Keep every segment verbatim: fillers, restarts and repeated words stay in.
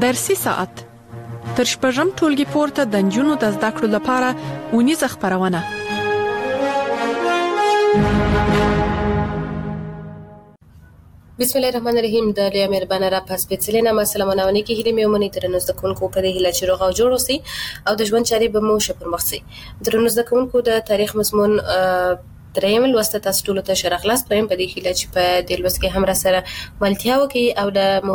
درسي ساعت تر شپږم ټولګي پورته د نجونو د زده کړو لپاره اونیزه خپرونه. بسم الله الرحمن الرحیم. د لیا مهربانه را پس سپیڅلې نامه سلامونه کې هیله مې ومني درنو زده کوونکو په دې هیله چې روغ او جوړ اوسئ او د ژوند چارې به مو ښه پرمخ ځي. درنو زده کوونکو د تاریخ مضمون دریم لوست تاسو ټول ته ښه راغلاست. دویم په دې هیله چې په دې لوست کې هم را سره ملتیا وکړي او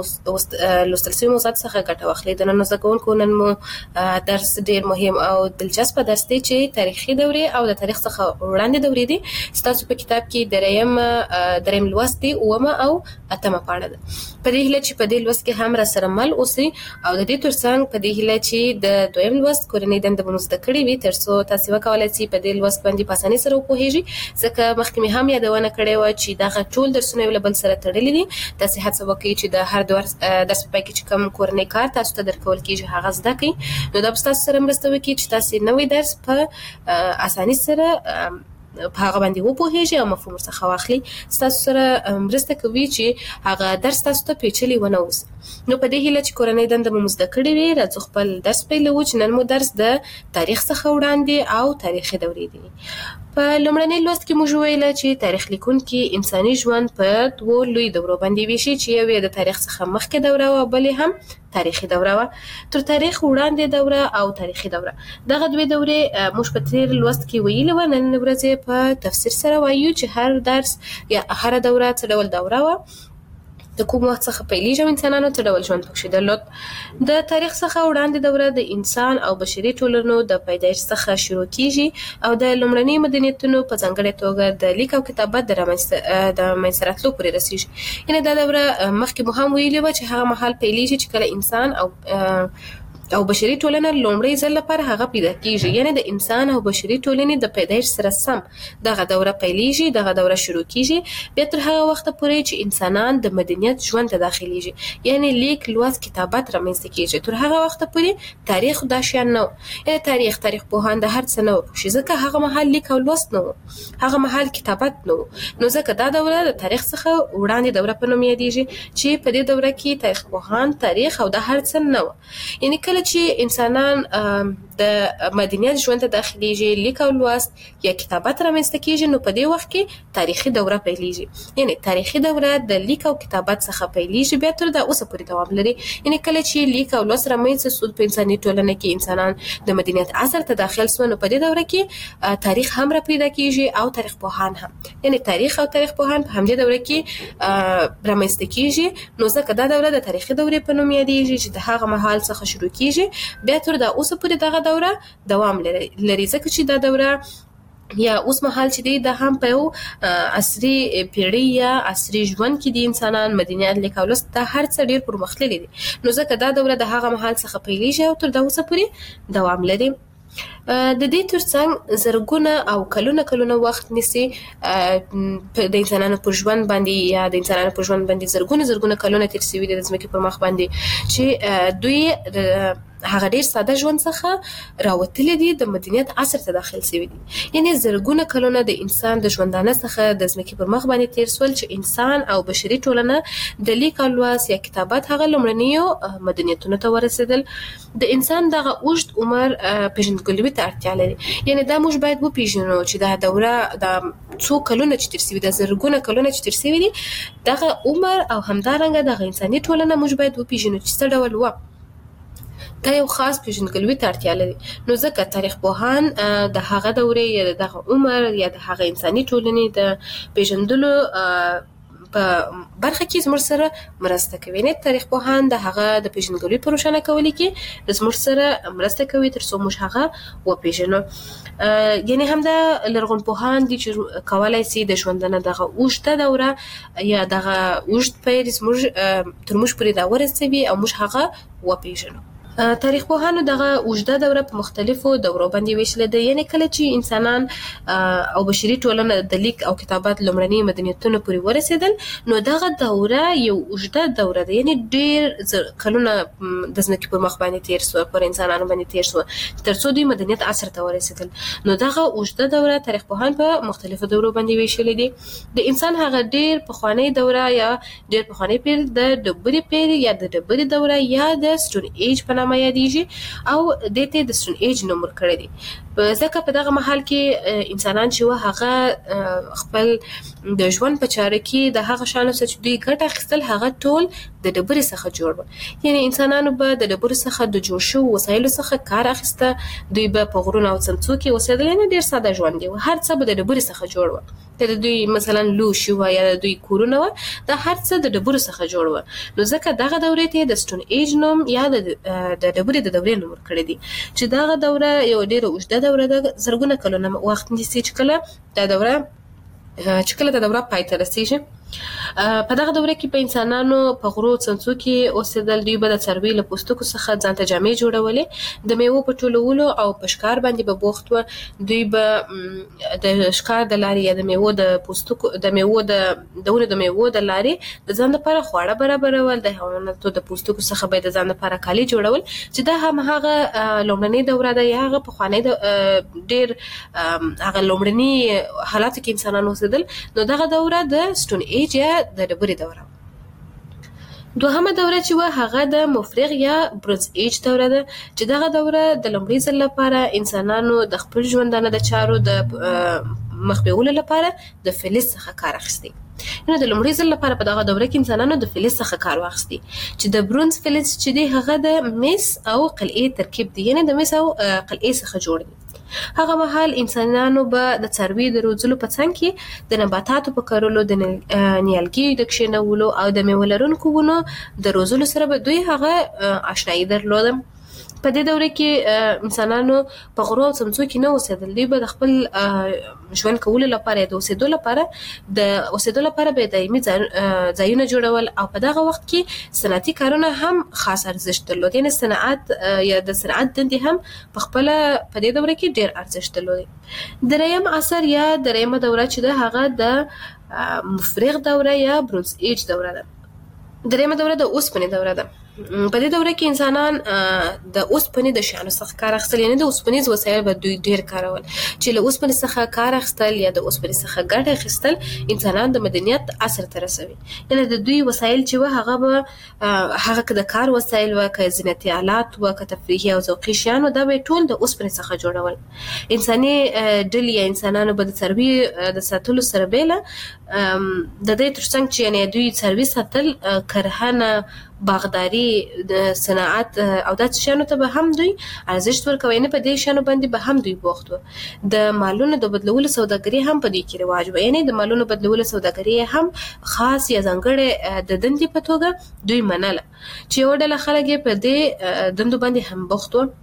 د لوستل شوي موضوعات څخه ګټه واخلئ. درنو زده کوونکو نن مو درس ډېر مهم او دلچسپه درس دی چې تاریخي دورې او د تاریخ څخه وړاندې دورې دي. ستاسو په کتاب کې دریم دریم لوست دی اومه او اتمه پاڼه ده. په دې هیله چې په دې لوست کې هم را سره مل اوسئ او د دې ترڅنګ په دې هیله چې د دویم لوست کورنۍ دنده به مو زده کړې وي تر څو تاسو وکولای شئ په دې لوست باندې په اسانۍ سره وپوهیږئ. ځکه مخکې مې هم یادونه کړې وه چې دغه ټول درسونه یو له بل سره تړلي دي. تاسې هڅه وکړئ چې د هر درس درس په پای کې چې کوم کورنۍ کار تاسو ته درکول کېږي هغه زده کړئ. نو دا به ستاسو سره مرسته وکړي چې تاسې نوی درس په اسانۍ سره په هغه باندې وپوهیږئ او مفهوم ورڅخه واخلئ. ستاسو سره مرسته کوي چې هغه درس تاسو ته پیچلی ونه اوسي. نو په دې هیله چې کورنۍ دنده مو زده کړې وي راځو خپل درس پیلوو چې نن مو درس د تاریخ څخه وړاندې او تاریخي دورې دي. په لومړني لوست کې موږ ویل چې تاریخ لیکونکي انساني ژوند په دوو لوی دورو باندې ویشي چې یو یې د تاریخ څخه مخکې دوره او بلې هم تاریخي دوره وه. تر تاریخ وړاندې دوره او تاریخي دوره دغه دوې دورې موږ په تیر لوست کې ویلې وه. نن ورځ په تفسیر سره وایو چې هر درس یا هره دوره څه ډول دوره وه، د کوم وخت څخه پیلېږي او انسانانو څه ډول ژوند پکښې درلود. د تاریخ څخه وړاندې دوره د انسان او بشري ټولنو د پیدایښت څخه شروع کېږي او د لومړني مدنیتونو په ځانګړې توګه د لیک او کتابت د منځته راتلو پورې رسېږي. یعنې دا دوره مخکې مو هم ویلې وه چې هغه مهال پیلېږي چې کله انسان او او بشري ټولنه لومړی ځل لپاره هغه پیدا کېږي. یعنې د انسان او بشري ټولنې د پیدایښت سره سم دغه دوره پیلېږي، دغه دوره شروع کېږي. بیا تر هغه وخته پورې چې انسانان د مدنیت ژوند ته داخلېږي، یعنې لیک لوست کتابت رامنځته کېږي. تر هغه وخته پورې تاریخ دا شیان نه و. یعنې تاریخ تاریخ پوهان د هر څه نه وپوښي ځکه هغه مهال لیک او لوست نه و، هغه مهال کتابت نه و. نو ځکه دا دوره د تاریخ څخه وړاندې دوره په نوم یادېږي چې په دې دوره کې تاریخ پوهان تاریخ او د هر څه نه و. یعنې کله چې انسانان د مدنیت ژوند ته داخليږي، لیک او لوست یا کتابت رامنځته کېږي، نو په دې وخت کې تاریخي دوره پیلېږي. یعنې تاریخي دوره د لیک او کتابت څخه پیلېږي بیا تر دا اوسه پورې دوام لري. یعنې کله چې لیک او لوست رامنځته سو په انساني ټولنه کې انسانان د مدنیت عصر ته داخل سول، نو په دې دوره کې تاریخ هم را پیدا کېږي او تاریخ پوهان هم. یعنې تاریخ او تاریخ پوهان په همدې دوره کې رامنځته کېږي. نو ځکه دا دوره د تاریخي دورې په نوم یادېږي چې د هغه مهال څخه شروع کېږي بیا تر دا اوسه پورې دغه دوره دوام لري. ځکه چې دا دوره یا اوس مهال چې دی دا هم په یو عصري پیړۍ یا عصري ژوند کې دي انسانان مدنیت لیک او لوست دا هر څه ډېر پرمختللي دي. نو ځکه دا دوره د هغه مهال څخه پیلېږي او تر دا اوسه پورې دوام لري. د دې ترڅنګ زرګونه او کلونه کلونه وخت نیسي د انسانانو پر ژوند باندې یا د انسانانو پر ژوند باندې زرګونه زرګونه کلونه تېر شوي دي د ځمکې پر مخ باندې چې دوی هغه ډېر ساده ژوند څخه راوتلي دي د مدنیت عصر ته داخل شوي دي. یعنې زرګونه کلونه د انسان د ژوندانه څخه د ځمکې پر مخ باندې تېر سول چې انسان او بشري ټولنه د لیک او لوست یا کتابت هغه لومړنیو مدنیتونو ته ورسېدل. د انسان دغه اوږد عمر پېژندګلوي ته اړتیا لري. یعنې دا موږ باید وپېژنو چې دا دوره دا څو کلونه چې تېر شوي دا زرګونه کلونه چې تېر شوي دي دغه عمر او همدارنګه دغه انساني ټولنه موږ باید وپېژنو چې څه ډول وه. دا یو خاص پېژندګلوي ته اړتیا لري. نو ځکه تاریخ پوهان د هغه دورې یا د دغه عمر یا د هغه انساني ټولنې د پېژندلو په برخه کې زموږ سره مرسته کوي. نه تاریخ پوهان د هغه د پېژندګلوي په روښانه کولو کې زموږ سره مرسته کوي تر څو موږ هغه وپېژنو. یعنې همدا لرغون پوهان دي چې کولی شي د ژوندانه دغه اوږده دوره یا دغه اوږد پیل زموږ تر موږ پورې دا ورسوي او موږ هغه وپېژنو. تاریخ پوهانو دغه اوږده دوره په مختلفو دورو باندې ویشلې ده. یعنې کله چې انسانان او بشري ټولنه د لیک او کتابت لومړني مدنیتونو پورې ورسېدل، نو دغه دوره یو اوږده دوره ده، یعنې ډېر کلونه د ځمکې پر مخ باندې تېر سوه، پر انسانانو باندې تېر سوه تر څو دوی مدنیت عصر ته ورسېدل. نو دغه اوږده دوره تاریخ پوهان په مختلفو دورو باندې ویشلې دي. د انسان هغه ډېر پخوانۍ دوره یا ډېر پخوانی پیر د ډبرې پیر یا د ډبرې دوره یا د سټون ایج په نامه یادېږي او دې ته د سټون ایج نوم ورکړی دی. ځکه په دغه مهال کې انسانان چې وه هغه خپل د ژوند په چاره کې د هغه شیانو څخه چې دوی ګټه اخیستل هغه ټول د ډبرې څخه جوړ وو. یعنې انسانانو به د ډبرو څخه د جوړ شوو وسایلو څخه کار اخیسته، دوی به په غرونو او څمڅو کې اوسېدل، یعنې ډېر ساده ژوند دی، هر څه به د ډبرې څخه جوړ وو. که د دوی مثلا لوښي وه یا د دوی کورونه وه، دا هر څه د ډبرو څخه جوړ وو. نو ځکه دغه دورې ته د سټون ایج نوم یا د د ډبرې د دورې نوم ورکړی دی، چې دغه دوره یو ډېره اوږده دوره ده، زرګونه کلونه وخت نیسي چې کله دا دوره چې کله دا دوره پای ته رسېږي. په دغه دوره کې په انسانانو په غرو څمڅو کې اوسېدل، دوی به د څاروي له پوستکو څخه ځان ته جامې جوړولې، د میوو په ټولولو او په ښکار باندې به بوخت وه. دوی به د ښکار د لارې یا د میوو د پوستکو د میوو د د ونو د میوو د لارې د ځان لپاره خواړه برابرول، د حیواناتو د پوستکو څخه به د ځان لپاره کالي جوړول، چې دا هم هغه لومړنۍ دوره ده یا هغه پخوانۍ ډېر هغه لومړني حالاتو کې انسانان اوسېدل. نو دغه دوره د سټون ایج یا د ډبرې دوره. دوهمه دوره چې وه هغه د مفرغ یا برونز ایج دوره ده، چې دغه دوره د لومړي ځل لپاره انسانانو د خپل ژوندانه د چارو د مخ بیولو لپاره د فلز څخه کار اخیستی. نو د لومړي ځل لپاره په دغه دوره کې انسانانو د فلز څخه کار واخیستی، چې د برونز فلز چې دی هغه د مس او قلعې ترکیب دی، یعنې د مس او قلعې څخه جوړ دی. هغه مهال انسانانو به د څاروي د روزلو په څنګ کې د نباتاتو په کرلو، د نیالګیو د کښېنولو او د میوه لرونکو ونو د روزلو سره به دوی هغه آشنایي درلوده. په دې دوره کې انسانانو په غرو او څمڅو کې نه اوسېدل، دوی به د خپل ژوند کولو لپاره د اوسېدو لپاره د اوسېدو لپاره به دایمي ځایونه جوړول، او په دغه وخت کې صنعتي کارونه هم خاص ارزښت درلود، یعنې صنعت یا د صنعت دندې هم په خپله په دې دوره کې ډېر ارزښت درلود. دریم عصر یا دریمه دوره چې ده هغه د مفرغ دوره یا برونز ایج دوره ده. دریمه دوره د اوسپنې دوره ده. په دې دوره کې انسانان د اوسپنې د شیانو څخه کار اخیستل، یعنې د اوسپنیز وسایل به دوی ډېر کارول، چې له اوسپنې څخه کار اخیستل یا د اوسپنې څخه ګټه اخیستل انسانان د مدنیت عصر ته رسوي. یعنې د دوی وسایل چې وه هغه به هغه که د کار وسایل وه، که زینتي آلات وه، که تفریحي او ذوقي شیان وه، دا به یې ټول د اوسپنې څخه جوړول. انساني ډلې یا انسانانو به د څاروي د ساتلو سره بیله د دې تر څنګ چې یعنې دوی څاروي ساتل، کرهنه، باغداري، د صنعت او داسې شیانو ته به هم دوی ارزښت ورکوي، یعنې په دې شیانو باندې به هم دوی بوخت وو. د مالونو د بدلولو سوداګري هم په دوی کې رواج وه، یعنې د مالونو بدلولو سوداګري هم خاص یا ځانګړې د دندې په توګه دوی منله، چې یوه ډله خلک یې په دې دندو باندې هم بوخت وو.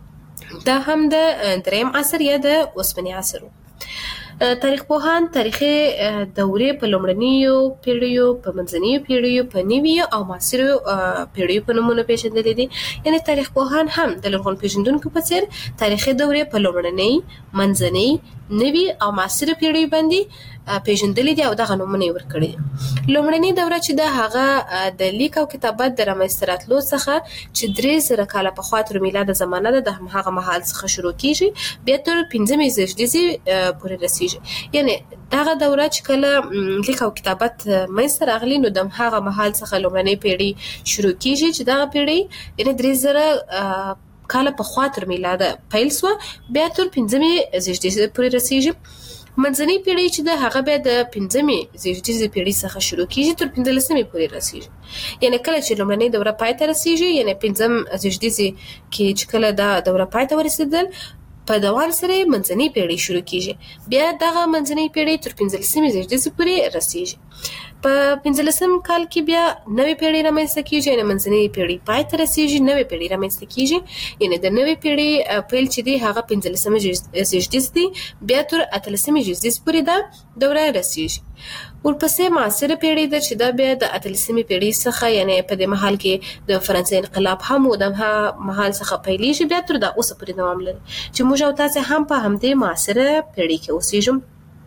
دا هم د دریم عصر یا د اوسپنې عصر و. تاریخ پوهان تاریخي دورې په لومړنیو پیړیو، په منځنیو پیړیو، په نویو او معاصرو پیړیو په نومونو پیژندلې دي. یعنې تاریخ پوهان هم د لرغون پیژندونکو په څېر تاریخي دورې په لومړنۍ، منځنۍ، نوي او معاصرو پیړیو باندې پیژندلې دي او دغه نومونه یې ورکړي دي. لومړنۍ دوره چې ده هغه د لیک او کتابت د رامنځته راتلو څخه چې درې زره کاله پخوا تر میلاده زمانه ده، د همهغه مهال څخه شروع کېږي، بیا تر پنځمې زېږدیزې پورې رسېږي. یعنې دغه دوره چې کله لیک او کتابت منځته راغلي، نو د همهغه مهال څخه لومړنۍ پیړۍ شروع کېږي، چې دغه پیړۍ یعنې درې زره کاله پخوا تر میلاده پیل سوه، بیا تر پنځمې زېږدیزې پورې رسېږي. منځنۍ پیړۍ چې ده هغه بیا د پنځمې زېږدیزې پیړۍ څخه شروع کېږي تر پنځلسمې پورې رسېږي. یعنې کله چې لومړنۍ دوره پای ته رسېږي، یعنې پنځم زېږدیزې کې چې کله دا دوره پای ته ورسېدل، په دوام سره منځنۍ پیړۍ شروع کېږي، بیا دغه منځنۍ پیړۍ تر پنځلسمې زېږدیزې پورې رسېږي. په پنځلسم کال کې بیا نوې پیړۍ رامنځته کیږي، یعنې منځنۍ پیړۍ پای ته رسیږي، نوې پیړۍ رامنځته کیږي. یعنې د نوې پیړۍ پیل چې دی هغه پنځلسمه زیږدیز دی، بیا تر اتلسمې زیږدیز پورې دا دوره رسیږي. ورپسې معاصره پیړۍ ده چې دا بیا د اتلسمې پیړۍ څخه، یعنې په دې مهال کې د فرانسې انقلاب هم و، د مهال څخه پیلېږي، بیا تر دا اوسه پورې دوام لري چې موږ او تاسې هم په همدې معاصره پیړۍ کې اوسېږو.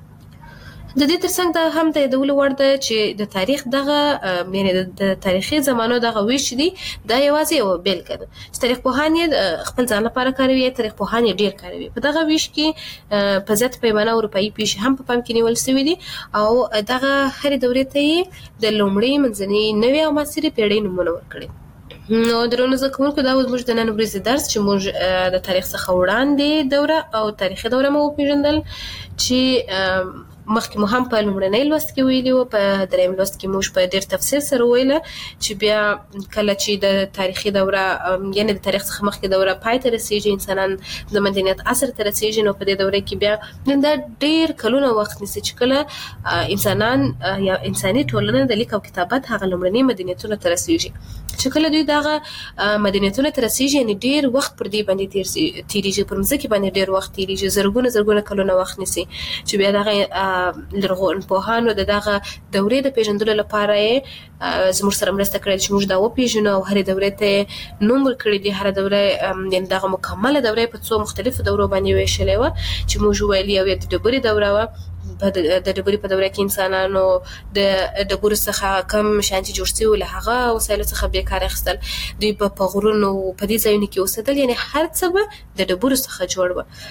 د دې ترڅنګ دا هم د یادولو وړ ده چې د تاریخ دغه یعنې د تاریخي زمانو دغه ویش دی دا یوازې یوه بیلګه ده چې تاریخ پوهان یې خپل ځان لپاره کاروي، تاریخ پوهان یې ډېر کاروي. په دغه ویش کې په زیاته پیمانه اروپایي پیښې هم په پام کې نیول شوي دي او دغه هرې دورې ته یې د لومړۍ، منځنۍ، نوې او معاصرې پیړۍ نومونه ورکړي. نو درنو زده کوونکو دا اوس زموږ د نن ورځې درس چې موږ د تاریخ څخه وړاندې دوره او تاریخي دوره مو وپېژندل چې مخکې مو هم په لومړنۍ لوست کې ویلي وو، په درېیم لوست کې موږ په ډېر تفصیل سره وویله چې بیا کله چې د تاریخي دوره یعنې د تاریخ څخه مخکې دوره پای ته رسېږي، انسانان د مدنیت عصر ته رسېږي، نو په دې دوره کې بیا دا ډېر کلونه وخت نیسي چې کله انسانان یا انساني ټولنه د لیک او کتابت هغه لومړني مدنیتونو ته رسېږي. چې کله دوی دغه مدنیتونو ته رسېږي، یعنې ډېر وخت پر دې باندې تېرېږي، پر مځکې باندې ډېر وخت تېرېږي، زرګونه زرګونه کلونه وخت نیسي چې بیا دغه لرغونپوهانو د دغه دورې د پېژندلو لپاره یې زموږ سره مرسته کړې چې موږ دا وپېژنو او هرې دورې ته نوم ورکړی دی. هره دوره یعنې دغه مکمله دوره په څو مختلفو دورو باندې ویشلې وه چې موږ ویل یو یې د ډبرې دوره وه. د ډبرې په دوره کې انسانانو د ډبرو څخه کم شیان چې جوړ شوي وو له هغه وسایلو څخه بیا کار اخیستل، دوی به په غرونو په دې ځایونو کې اوسېدل، یعنې هر څه به د ډبرو څخه جوړ وه.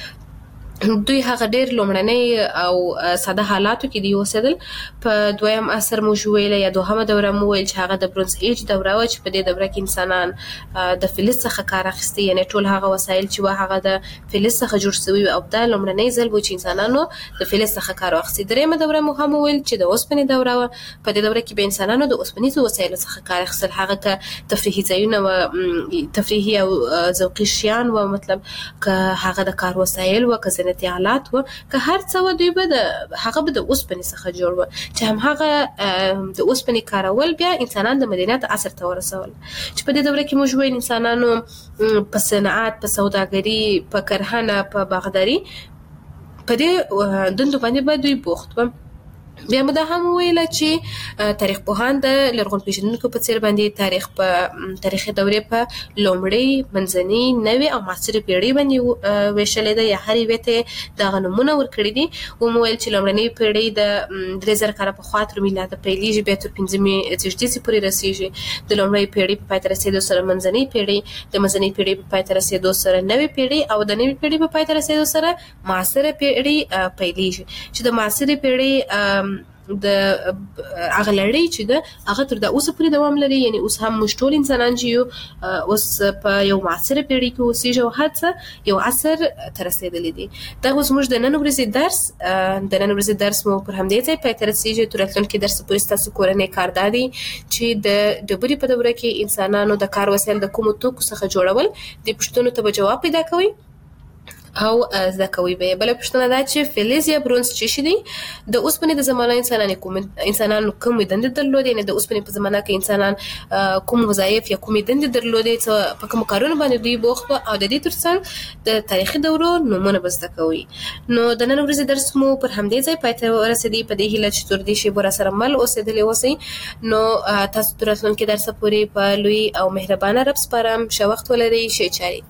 دوی هغه ډېر لومړنۍ او ساده حالاتو کې دی اوسېدل. په دویم عصر موږ ویله یا دوهمه دوره مو ویل چې هغه د برونز ایج دوره وه چې په دې دوره کې انسانان د فلز څخه کار اخیستی، یعنې ټول هغه وسایل چې وه هغه د فلز څخه جوړ شوي وو او دا لومړنی ځل و چې انسانانو د فلز څخه کار واخیستی. دریمه دوره مو هم وویل چې د اوسپنې دوره وه. په دې دوره کې به انسانانو د اوسپنیزو وسایلو څخه کار اخیستل، هغه که تفریحي ځایونه وه، تفریحي او ذوقي شیان وه، مطلب که هغه د کار وسایل وه، که زینتي آلات وه، که هر څه وه، دوی به د هغه به د اوسپنې څخه جوړ وه چې همهغه د اوسپنې کارول بیا انسانان د مدنیت عصر ته ورسول. چې په دې دوره کې موږ ویل انسانانو په صنعت، په سوداګري، په کرهنه، په باغداري، په دې دندو باندې به دوی بوخت وه. بیا مو دا هم وویله چې تاریخ پوهان د لرغون پېژندونکو په څېر باندې تاریخ په تاریخي دورې په لومړۍ، منځنۍ، نوې او معاصرې پیړۍ باندې ویشلې ده یا هر یوې ته دغه نومونه ورکړي دي. ومو ویل چې لومړنۍ پیړۍ د درې زره کاله پخوا تر میلاده پیلېږي، بیا تر پنځمې زېږدیزې پورې رسېږي. د لومړۍ پیړۍ په پای ته رسېدو سره منځنۍ پیړۍ، د منځنۍ پیړۍ په پای ته رسېدو سره نوې پیړۍ او د نوې پیړۍ په پای ته رسېدو سره معاصره پیړۍ پیلېږي. چې د معاصرې پیړۍ د هغه لړۍ چې ده هغه تر دا اوسه پورې دوام لري، یعنې اوس هم موږ ټول انسانان چې یو اوس په یو معاصره پیړۍ کې اوسېږو او هر څه یو عصر ته رسېدلي دي. دا اوس موږ د نن ورځې درس د نن ورځې درس مو پر همدې ځای پای ته رسېږي. تر راتلونکي درس پورې ستاسو کورنی کار دا دی چې د ډبرې په دوره کې انسانانو د کار وسایل د کومو توکو څخه جوړول، دې پوښتنو ته به جواب پیدا کوئ او زده کوي به. بله پوښتنه دا چې فلز یا برونز څه شی دی؟ د اوسپنې د زمانه انسانانو کوم انسانانو کومې دندې درلودې، یعنې د اوسپنې په زمانه کې انسانان کوم وظایف یا کومې دندې درلودې، څه په کومو کارونو باندې دوی بوخت وو، او د دې ترڅنګ د تاریخي دورو نومونه به زده کوي. نو د نن ورځې درس مو پر همدې ځای پای ته ورسېدی. په دې هیله چې تر دې شیبو راسره مل اوسېدلي اوسئ. نو تاسو تر راتلونکي درسه پورې په لوی او مهربانه رب سپارم. ښه وخت ولرئ، ښې چارې.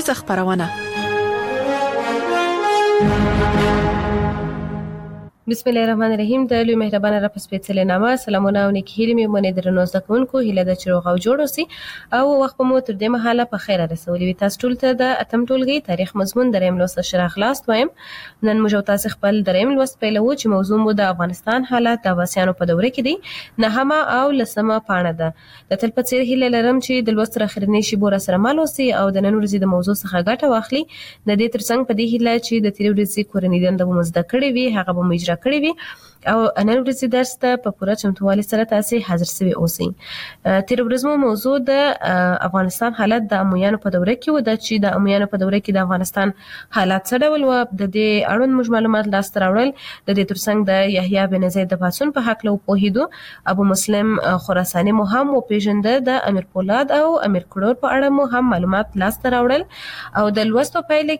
ودیزه خبرونه. بسم الله الرحمن الرحیم. د لوی مهربانه را پس پیڅلې نامه سلامونه او نیکی هیلې مې مونږ درنو زده کوونکو هیله د چروغ او جوړ اوسي او وخت مو تر دې مهاله په خیر رسولې وي. تاسو ټول ته د اتم ټولګي تاریخ مضمون دریم لوست شرح خلاص وایم. نن موږ تاسو خپل دریم لوست پیلوو چې موضوع مو د افغانستان حالات د عباسیانو په دوره کې دي. نهمه او لسمه پاڼه ده. د تل په څیر هیله لرم چې د لوست اخرنی شی بور سره مال اوسي او د نن ورځې د موضوع څخه ګټه واخلي. د دې ترڅنګ په دې هیله چې د تیر ورځې کورنۍ دنده مو زده کړې وي هغه به مو اجرا کړې وي او نن ورځې درس ته په پوره چمتووالي سره تاسو حاضر سوي اوسئ. تیر ورځ مو موضوع د افغانستان حالت د امویانو په دوره کې و د چې د امویانو په دوره کې د افغانستان حالات څه ډول و. د دې اړوند موږ معلومات لاس ته راوړل. د دې ترڅنګ د یحیی بن زید د پاڅون په حق له پوهیدو. ابو مسلم خراساني مو هم وپیژنده. د امیر پولاد او امیر کړور په اړه مو هم معلومات لاس ته راوړل او د لوستو پایله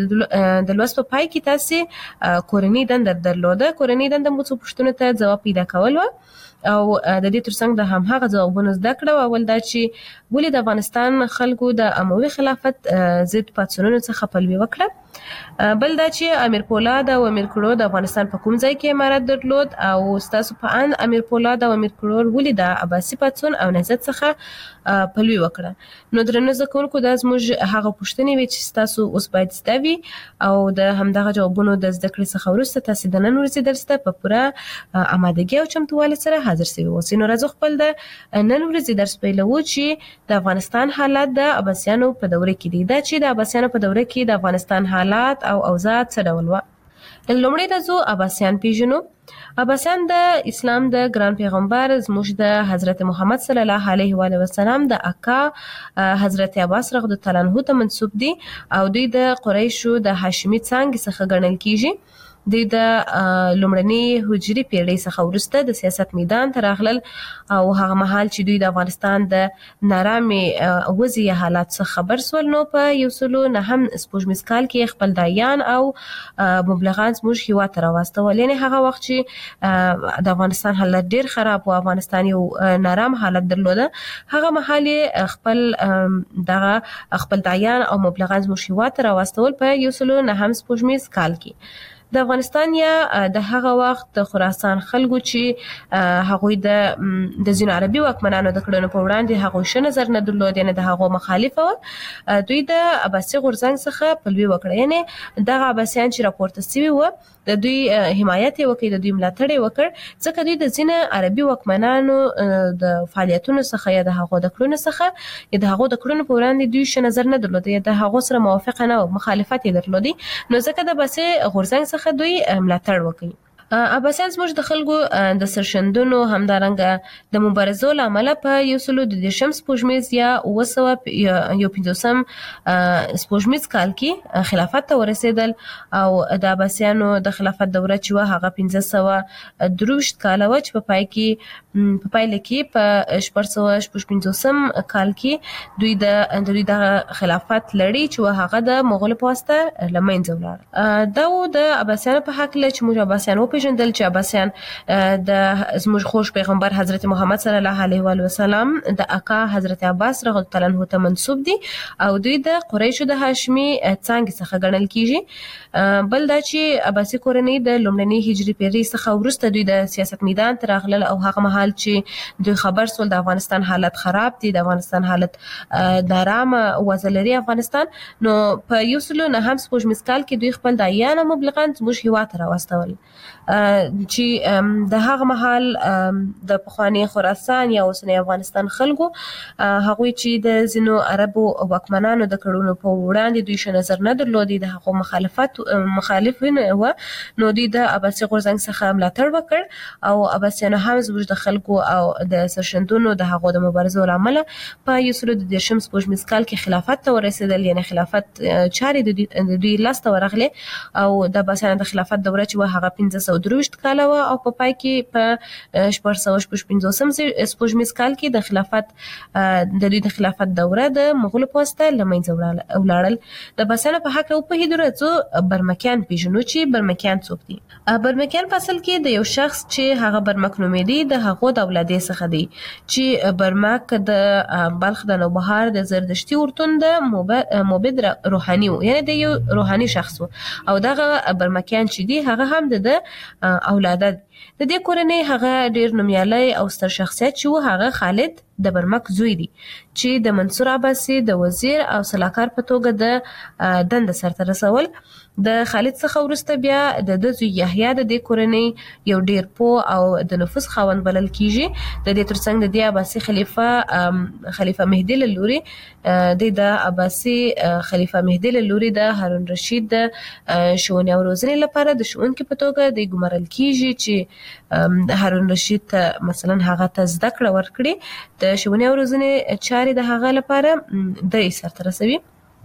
کې د لوستو پای کې تاسو کورنۍ دنده درلوده. کورنۍ دنده مو څو پوښتنو ته جواب پیدا کول و او د دې ترڅنګ د هم هغه ځوابونه زده کړو. اول دا چې ولې د افغانستان خلکو د اموي خلافت ضد پاڅونونو څخه پلوي وکړه. بل دا چې امیر پولاد او امیر کړور د افغانستان په کوم ځای کې امارت درلود او ستاسو په ان امیر پولاد او امیر کړور ولې د عباسي پاڅون او نهضت څخه پلوي وکړه. نو درنو زده کوونکو دا زموږ هغه پوښتنې وي چې تاسو اوس باید زده وي او د همدغه جوابونو د زده کړې څخه وروسته تاسو د نن ورځې درس ته په پوره آمادګي او چمتووالي سره حاضر سوي اوسئ. نو راځو خپل د نن ورځې درس پیلوو چې د افغانستان حالات د عباسیانو په دوره کې دي. دا چې د عباسیانو په دوره کې د افغانستان حالات او اوضاع څه ډول و. لومړی راځو عباسیان پیژنو. عباسیان د اسلام د ګران پیغمبر زموږ د حضرت محمد صلی الله علیه و آله وسلم د اکا حضرت عباس رضی الله تعالی عنہ ته منسوب دي او دوی د قریشو د هاشمي څنګه څخه ګڼل کیږي. دوی د لومړني هجري پیړۍ څخه وروسته د سیاست میدان ته راغلل او هغه مهال چې دوی د افغانستان د نارامي وضعي حالات څخه خبر سول نو په یو سلو نهم سپوږمیز کال کې خپل دایان او مبلغان زموږ هیواد ته راوستول. یعنې هغه وخت چې د افغانستان حالت ډیر خراب و، افغانستان یو نارام حالت درلوده، هغه مهال خپل دغه خپل دایان او مبلغان زموږ هیواد ته راوستول په یو سلو نهم سپوږمیز کال کې. د افغانستان یا د هغه وخت د خراسان خلکو چې هغوی د د ځینو عربي واکمنانو د کړنو په وړاندې هغوی ښه نظر نه درلود، یعنې د هغو مخالفه وه. دوی د عباسي غورځنګ څخه پلوي وکړه، یعنې دغه عباسیان چې راپورته سوي وه د دوی حمایت یې وکړ، د دوی ملاتړ یې وکړ، ځکه دوی د ځینو عربي واکمنانو د فعالیتونو څخه یا د هغو د کړنو څخه یا د هغو د کړنو په وړاندې دوی ښه نظر نه درلود یا د هغو سره موافقه نه وه، مخالفت یې درلودی. نو ځکه د عباسي غورځنګ څخه دوی ملاتړ وکړي. عباسیان زموږ د خلکو د سرښندنو همدارنګه د مبارزو له امله په یو سلو د دېرشم سپوږمیز یا اوه سوه یو پنځوسم سپوږمیز کال کې خلافت ته ورسېدل او د عباسیانو د خلافت دوره چې وه هغه پنځه سوه درویشت کاله وه چې په پای کې په پایله کې په شپږ سوه شپږ پنځوسم کال کې دوی د دوی دغه خلافت لړۍ چې وه هغه د مغولو په واسطه له منځه ولاړه. دا و د عباسیانو په هکله چې موږ عباسیان وپېژندل چې عباسیان د زموږ خوږ پیغمبر حضرت محمد صلی الله علیه و آله وسلم د اکا حضرت عباس رضی الله تعالی عنہ ته منسوب دي او دوی د قریشو د هاشمي څانګې څخه ګڼل کیږي. بل دا چې عباسي کورنۍ د لومړني هجري پیړۍ څخه وروسته دوی د سیاست میدان ته راغلل او هغه مهال چې دوی خبر سول د افغانستان حالت خراب دي، د افغانستان حالت نارامه وضع لري افغانستان، نو په یو سلو نهم سپوږمیز کال کې دوی خپل دایان او مبلغان زموږ هیواد ته راوستول چې د هغه مهال د پخواني خراسان یا اوسنی افغانستان خلکو هغوی چې د ځینو عربو واکمنانو د کړنو په وړاندې دوی ښه نظر نه درلودی، د هغو مخالفت مخالفین وه، نو دوی د عباسي غورځنګ څخه ملاتړ وکړ او عباسیانو هم زموږ د خلکو او د سرښندنو د هغو د مبارزو له امله په یو سلو د دېرشم سپوږمیز کال کې خلافت ته ورسېدل، یعنې خلافت چارې د دوی لاسته ورغلې او د عباسیانو د خلافت دوره چې وه هغه پنځه سوه سوه درې ویشت کال او په پای کې په شپږ سوه شپږ پنځوسم سپوږمیز کال کې د خلافت د دوی د خلافت دوره د مغولو په واسطه له منځه ولاړل. د عباسیانو په حق په هیڅ ورځ برمکیان پیژنو چې برمکیان څوک دي. برمکیان په اصل کې د یو شخص چې هغه برمک نومېدي د هغو د اولادې څخه دی چې برمک د بلخ د نوبهار د زردشتي ورتون د موبد روحاني و، یعنی د یو روحاني شخص و او دغه برمکیان چې دي هغه هم د اولاده دي. د دې کورنۍ هغه ډیر نومیالی او ستر شخصیت چې و هغه خالد د برمک زوی دی چې د منصور عباسي د وزیر او سلاکار په توګه د دند سرته رسول. د خالد څخه وروسته بیا د د زوی یحیی د دې کورنۍ یو ډیر پوه او د نفوذ خاوند بلل کیږي. د دې ترڅنګ د دې عباسي خلیفہ خلیفہ مهدی له لوري د د عباسي خلیفہ مهدی له لوري د هارون رشید د ښوونې او روزنې لپاره د ښوونکي په توګه د ګمارل کیږي چې هارون رشید ته مثلا هغه ته زده کړه ورکړي، د ښوونې او روزنې چارې د هغه لپاره د سرته رسوي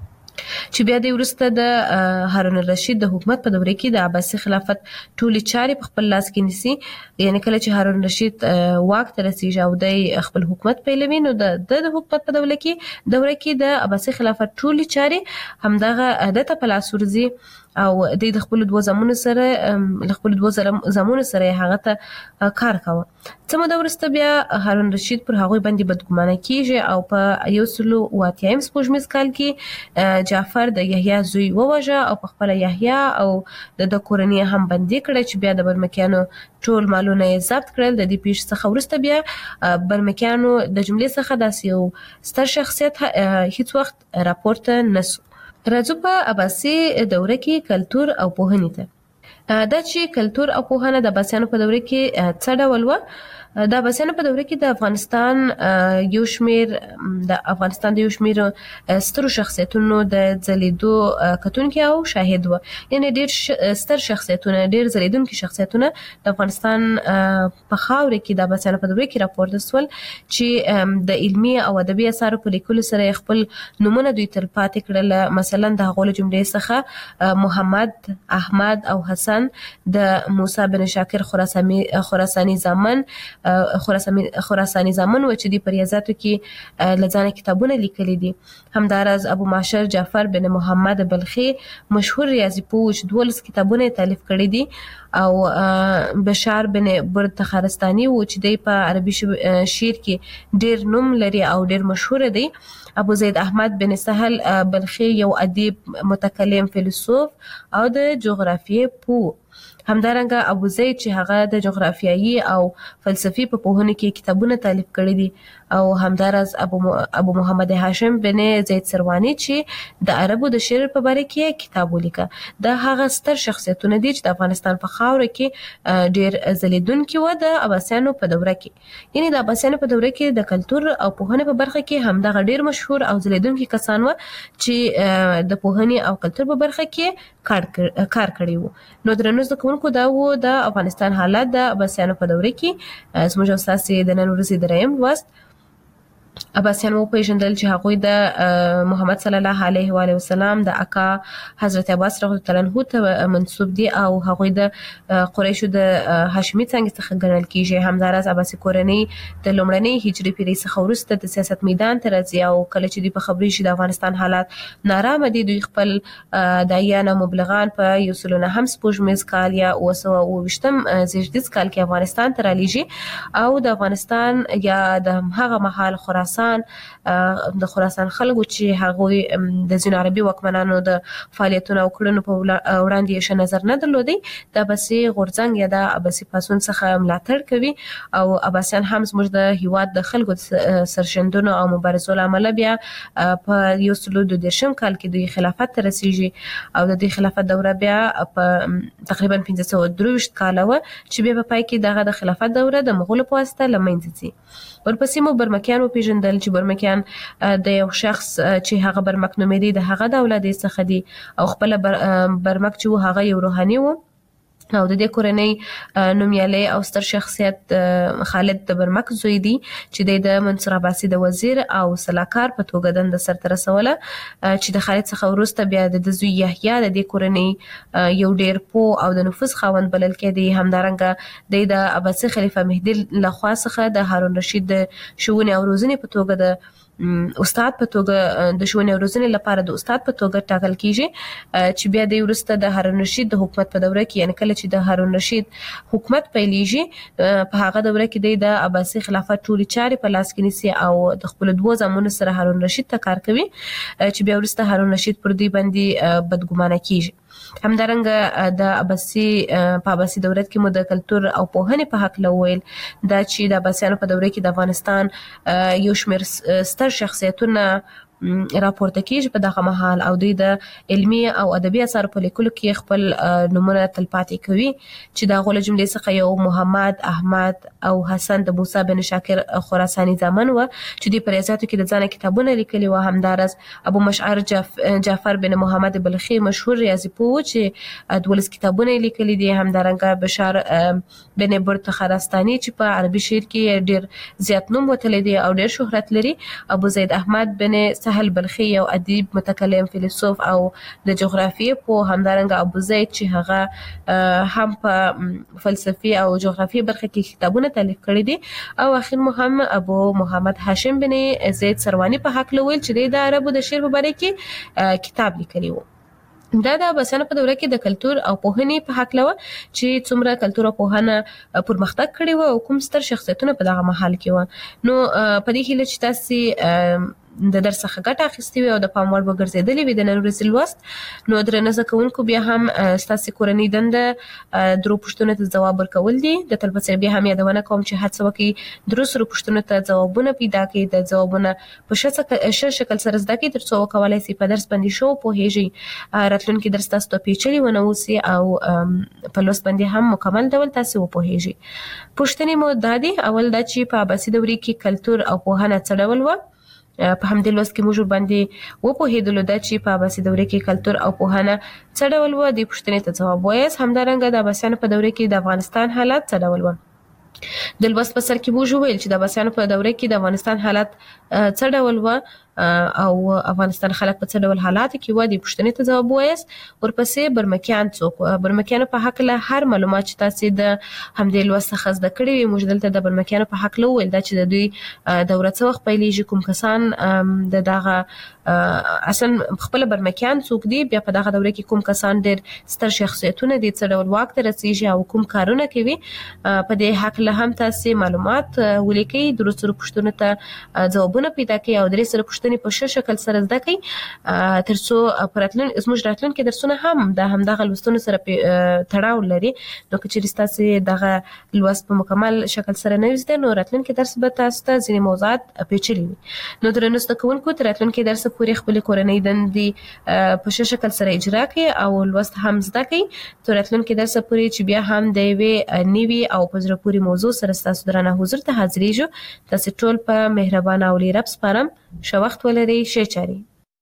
چې بیا د وروسته د هارون الرشید د حکومت په دوره کې د عباسي خلافت ټولې چارې په خپل لاس کې نیسي. یعنی کله چې هارون الرشید واک ته رسیږي او د خپل حکومت پیلوي نو د د حکومت په دوره کې دوره کې د عباسي خلافت ټولې چارې همدغه د ته په لاس ورځي او د خپل دوه زمونو سره له خپل دوه زمونو سره هغه ته کار کاوه. څه موده وروسته بیا هارون رشید پر هغوی باندې بدګمانه کیږي او په یو سلو اوه اتیایم سپوږمیز کال کې جعفر د یحیی زوی ووژه او په خپل یحیی او د کورنۍ هم بندي کړه چې بیا د برمکیانو ټول مالونه یې ضبط کړل. د دې پیښې څخه وروسته بیا برمکیانو د جملې څخه داسې یو ستر شخصیت هیڅ وخت راپورته نسو. راځو په عباسي دوره کې کلتور او پوهنې ته. دا چې کلتور او پوهنه د عباسیانو په دوره کې څه ډول و؟ د عباسیانو په دوره کې د افغانستان یو شمیر د افغانستان د یو شمیر سترو شخصیتونو د ځلیدو کتونکي او شاهد و. یعنی ډیر ستر شخصیتونه ډیر ځلیدونکي شخصیتونه د افغانستان په خاوره کې د عباسیانو په دوره کې راپورته سول چې د علمي او ادبي اثارو په لیکلو سره خپل نومونه دوی تل پاتې کړل. مثلا د هغو له جملې څخه محمد، احمد او حسن، د موسی بن شاکر خراساني خراساني زامن خراساني خراساني زامن و چې د پریازاتو کې لزانه کتابونه لیکلي دي. همدارز ابو معشر جعفر بن محمد بلخي مشهور ریاضي پوه چې دولس کتابونه تالیف کړي دي او بشار بن برد تخارستاني و چې د په عربي شعر کې ډیر نوم لري او ډیر مشهور دی. ابو زید احمد بن سهل بلخي یو ادیب، متکلم، فیلسوف او د جغرافیې پوه. همدارنګه ابو زید چې هغه د جغرافیایي او فلسفي په پوهنو کې کتابونه تالیف کړي دي او همدارز ابو ابو محمد هاشم بن زید سروانی چې د عربو د شعر په باره کې کتاب ولیکه. دا هغه ستر شخصیتونه دي چې د افغانستان په خاوره کې ډیر ځلیدونکي و د عباسیانو په دوره کې. یعنی د عباسیانو په دوره کې د کلتور او پوهنې په برخه کې همدغه ډیر مشهور او ځلیدونکي کسان و چې د پوهنې او کلتور په برخه کې کار کار کړی وو. نو درنو زده کوونکو دا و د افغانستان حالت د عباسیانو په دوره کې زموږ استاد د نن ورځې دریم لوست. عباسیان وپیژندل چې هغوی د محمد صلی الله علیه و آله وسلم د اکا حضرت عباس رضی الله عنه ته منسوب دي او هغوی د قریشو د هاشمي څنګه څخه ګڼل کیږي. همدارس عباسي کورنۍ د لومړنۍ هجري پیړۍ څخه وروسته د سیاست میدان ته راځي او کله چې دوی په خبرې شي د افغانستان حالات نارامه دي، دوی خپل دایان او مبلغان په یو سل او نهم سپوږمیز کال یا اوه سوه اوه ویشتم زیږدیز کال کې افغانستان ته رالیږي او د افغانستان یا د هغه مهال خراسان د خراسان خلکو چې هغوی د ځینو عربي واکمنانو د فعالیتونو او کړنو په وړاندې یې ښه نظر نه درلودی، د عباسي غورځنګ یا د عباسي پاڅون څخه ملاتړ کوي او عباسیان هم زموږ د هیواد د خلکو سرښندنو او مبارزو له امله بیا په یو سل او دوه دېرشم کال کې دوی خلافت ته رسیږي او د دې خلافت دوره بیا په تقریبا پنځه سوه درې ویشت کاله وه چې بیا په پای کې دغه د خلافت دوره د مغولو په واسطه له منځه ځي. ورپسې مو برمکیان وپېژندل چې برمکیان د یو شخص چې هغه برمک نومېدی د هغه د اولادې څخه دي او خپله برمک چې و هغه یو روحاني و او د دې کورنۍ نومیالي او ستر شخصیت خالد د برمک زوی دی چې د منصور عباسي د وزیر او سلاکار په توګه دند سرته رسوله چې د خالد څخه وروسته بیا د زوی یحیی د دې کورنۍ یو ډیر پو او د نفوذ خاوند بلل کېدی. همدارنګه د عباسي خلیفہ مهدی لخوا څخه د هارون رشید د شؤون او روزنې په توګه د استاد په توګه د شؤون او روزنې لپاره د استاد په توګه ټاکل کیږي چې بیا د ورسته د هارون رشید د حکومت په دوره کې یعنی کله چې د هارون رشید حکومت پیلېږي په هغه دوره کې د عباسي خلافت ټولې چارې په لاس کې نیسي او د خپل دوه زامنو سره هارون رشید ته کار کوي چې بیا ورسته هارون رشید پر دوی باندې بدګمانه کیږي. همدارنګه د عباسي په عباسي دولت کې مو د کلتور او پوهنې په حق لویل دا چې د عباسیانو په دوره کې د افغانستان یو شمېر ستر شخصیتونه راپورته کیږي په دغه مهال او دوی د علمي او ادبي اثارو په لیکلو کې خپل نمونه تلپاتې کوي چې د هغو له جملې څخه یو محمد احمد او حسن د موسی بن شاکر خراساني زامن و چې دوی په ریاضیاتو کې د ځانه کتابونه لیکلي و. همدارس ابو مشعر جعف جعفر بن محمد بلخي مشهور ریاضي پوه چې دولس کتابونه لیکلي دي. همدارنګه بشار بن برت خراساني چې په عربي شعر کې ډیر زیات نوم وتلی دی او ډیر شهرت لري. ابو زید احمد بن سهل بلخي یو ادیب متکلم فیلسوف او د جغرافیې په همدارنګه ابو زید چې هغه هم په فلسفي او جغرافیې برخه کې کتابونه تالیف کړي دي او اخر مو هم ابو محمد هاشم بن زید سروانی په حق لویل چې د عربو د شعر په باره کې کتاب لیکلی وو. دا د عباسیانو په دوره کې د کلتور او پوهنې په حق لوه چې څومره کلتور او پوهنه پرمختګ کړی و او کوم ستر شخصیتونه په دغه محل کې و. نو په دې هیله چې تاسو د درس څخه ګټه اخیستې وي او د پام وړ وګرځېدلې وي د نن ورځې لوست نو درنه زده کوونکو بیا هم ستاسې کورنۍ دنده درو پوښتنو ته ځواب ورکول دي. د تلپسې بیا هم یادونه کوم چې هڅه وکړئ درو سرو پوښتنو ته ځوابونه پیدا کړئ د ځوابونه په ښه شکل سره زده کړئ تر څو وکولای شئ په درس باندې ښه وپوهیږئ راتلونکي درس تاسو ته پیچلي ونه اوسي او په لوست باندې هم مکمل ډول تاسو وپوهیږئ. پوښتنې مو دا دي اول دا چې په عباسي دورې کې کلتور او پوهنه څه ډول وه. په همدې لوست کې موږ باندې وپوهېدلو دا چې په عباسي دوره کې کلتور او پوهنه څه ډول وه. دې پوښتنې ته ځواب وایاست. همدارنګه د عباسیانو په دوره کې د افغانستان حالات څه ډول وه. د لوست په سر کې موږ وویل چې د عباسیانو په دوره کې د افغانستان حالات څه ډول وه او افغانستان خلک په څه ډول حالاتو کې وه. دې پوښتنې ته ځواب وایاست. ورپسې برمکیان څوک وه. برمکیانو په هکله هر معلومات چې تاسې د همدې لوست څخه زده کړي وي موږ دلته د برمکیانو په هکله وویل دا چې د دوی دوره څه وخت پیلېږي کوم کسان د دغه اصلا خپله برمکیان څوک دي بیا په دغه دوره کې کوم کسان ډېر ستر شخصیتونه دي څه ډول واک ته رسېږي او کوم کارونه کوي. په دې هکله هم تاسې معلومات ولیکئ درو سرو پوښتنو ته ځوابونه پیدا کړئ او درې سره پوښتنې په ښه شکل سره زده کړئ تر څو په راتلونکي زموږ راتلونکي درسونه هم د همدغه لوستونو سره تړاو لري. نو که چېرې ستاسې دغه لوست په مکمل شکل سره نه وي زده نو راتلونکي درس به تاسو ته ځینې موضوعات پیچلي وي. نو درنو زده کوونکو تر راتلونکي درسه پورې خپلې کورنۍ دندې په ښه شکل سره اجرا کړئ او لوست هم زده کړئ تر راتلونکي درسه پورې چې بیا هم د یوې نوي او په زړه پورې موضوع سره ستاسو درانه حضور ته حاضرېږو. تاسې ټول په مهربانه او رب سپارم. ښه وخت ولرئ. ښې چارې.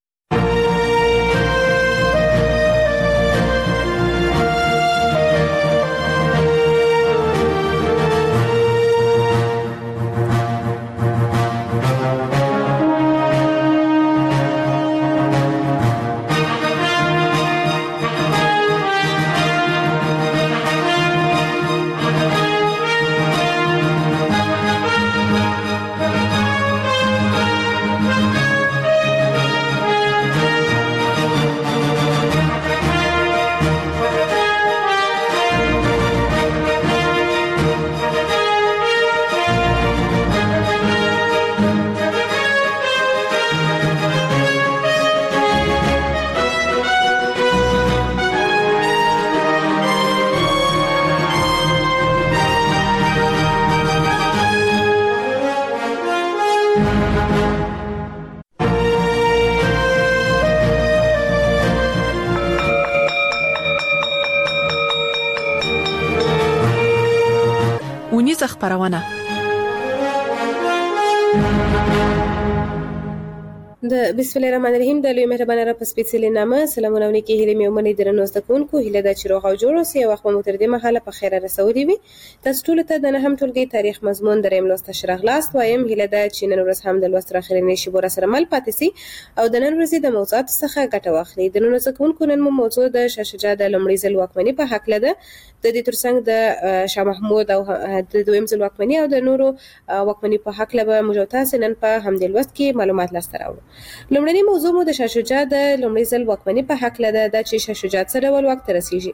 اونیزه خپرونه د بسم الله الرحمن الرحیم د لوی مهربانه را په سپېڅلې نامه سلامونه او نیکې هیلې مې ومنئ درنو زده کوونکو. هیله ده چې روغ او جوړ اوسئ او وخت مو تر دې مهاله په خیره رسولي وي. تاسو ټولو ته د نهم ټولګي تاریخ مضمون دریم لوست ته ښه راغلاست وایم. هیله ده چې نن ورځ هم د لوست تر اخرنۍ شېبو راسره مل پاتې سئ او د نن ورځې د موضوعاتو څخه ګټه واخلئ. درنو زده کوونکو، نن مو موضوع د شاه شجاع د لومړي ځل واکمني په هکله ده. د دې ترڅنګ د شاه محمود او د دویم ځل واکمني او د نورو واکمني په هکله به موږ تاسو نن په همدې لوست کې معلومات لاسته راوړو. لومړنی موضوع مو د شاه شجاع د لومړي ځل واکمني په هکله ده دا چې شاه شجاع څه ډول واک ته رسیږي.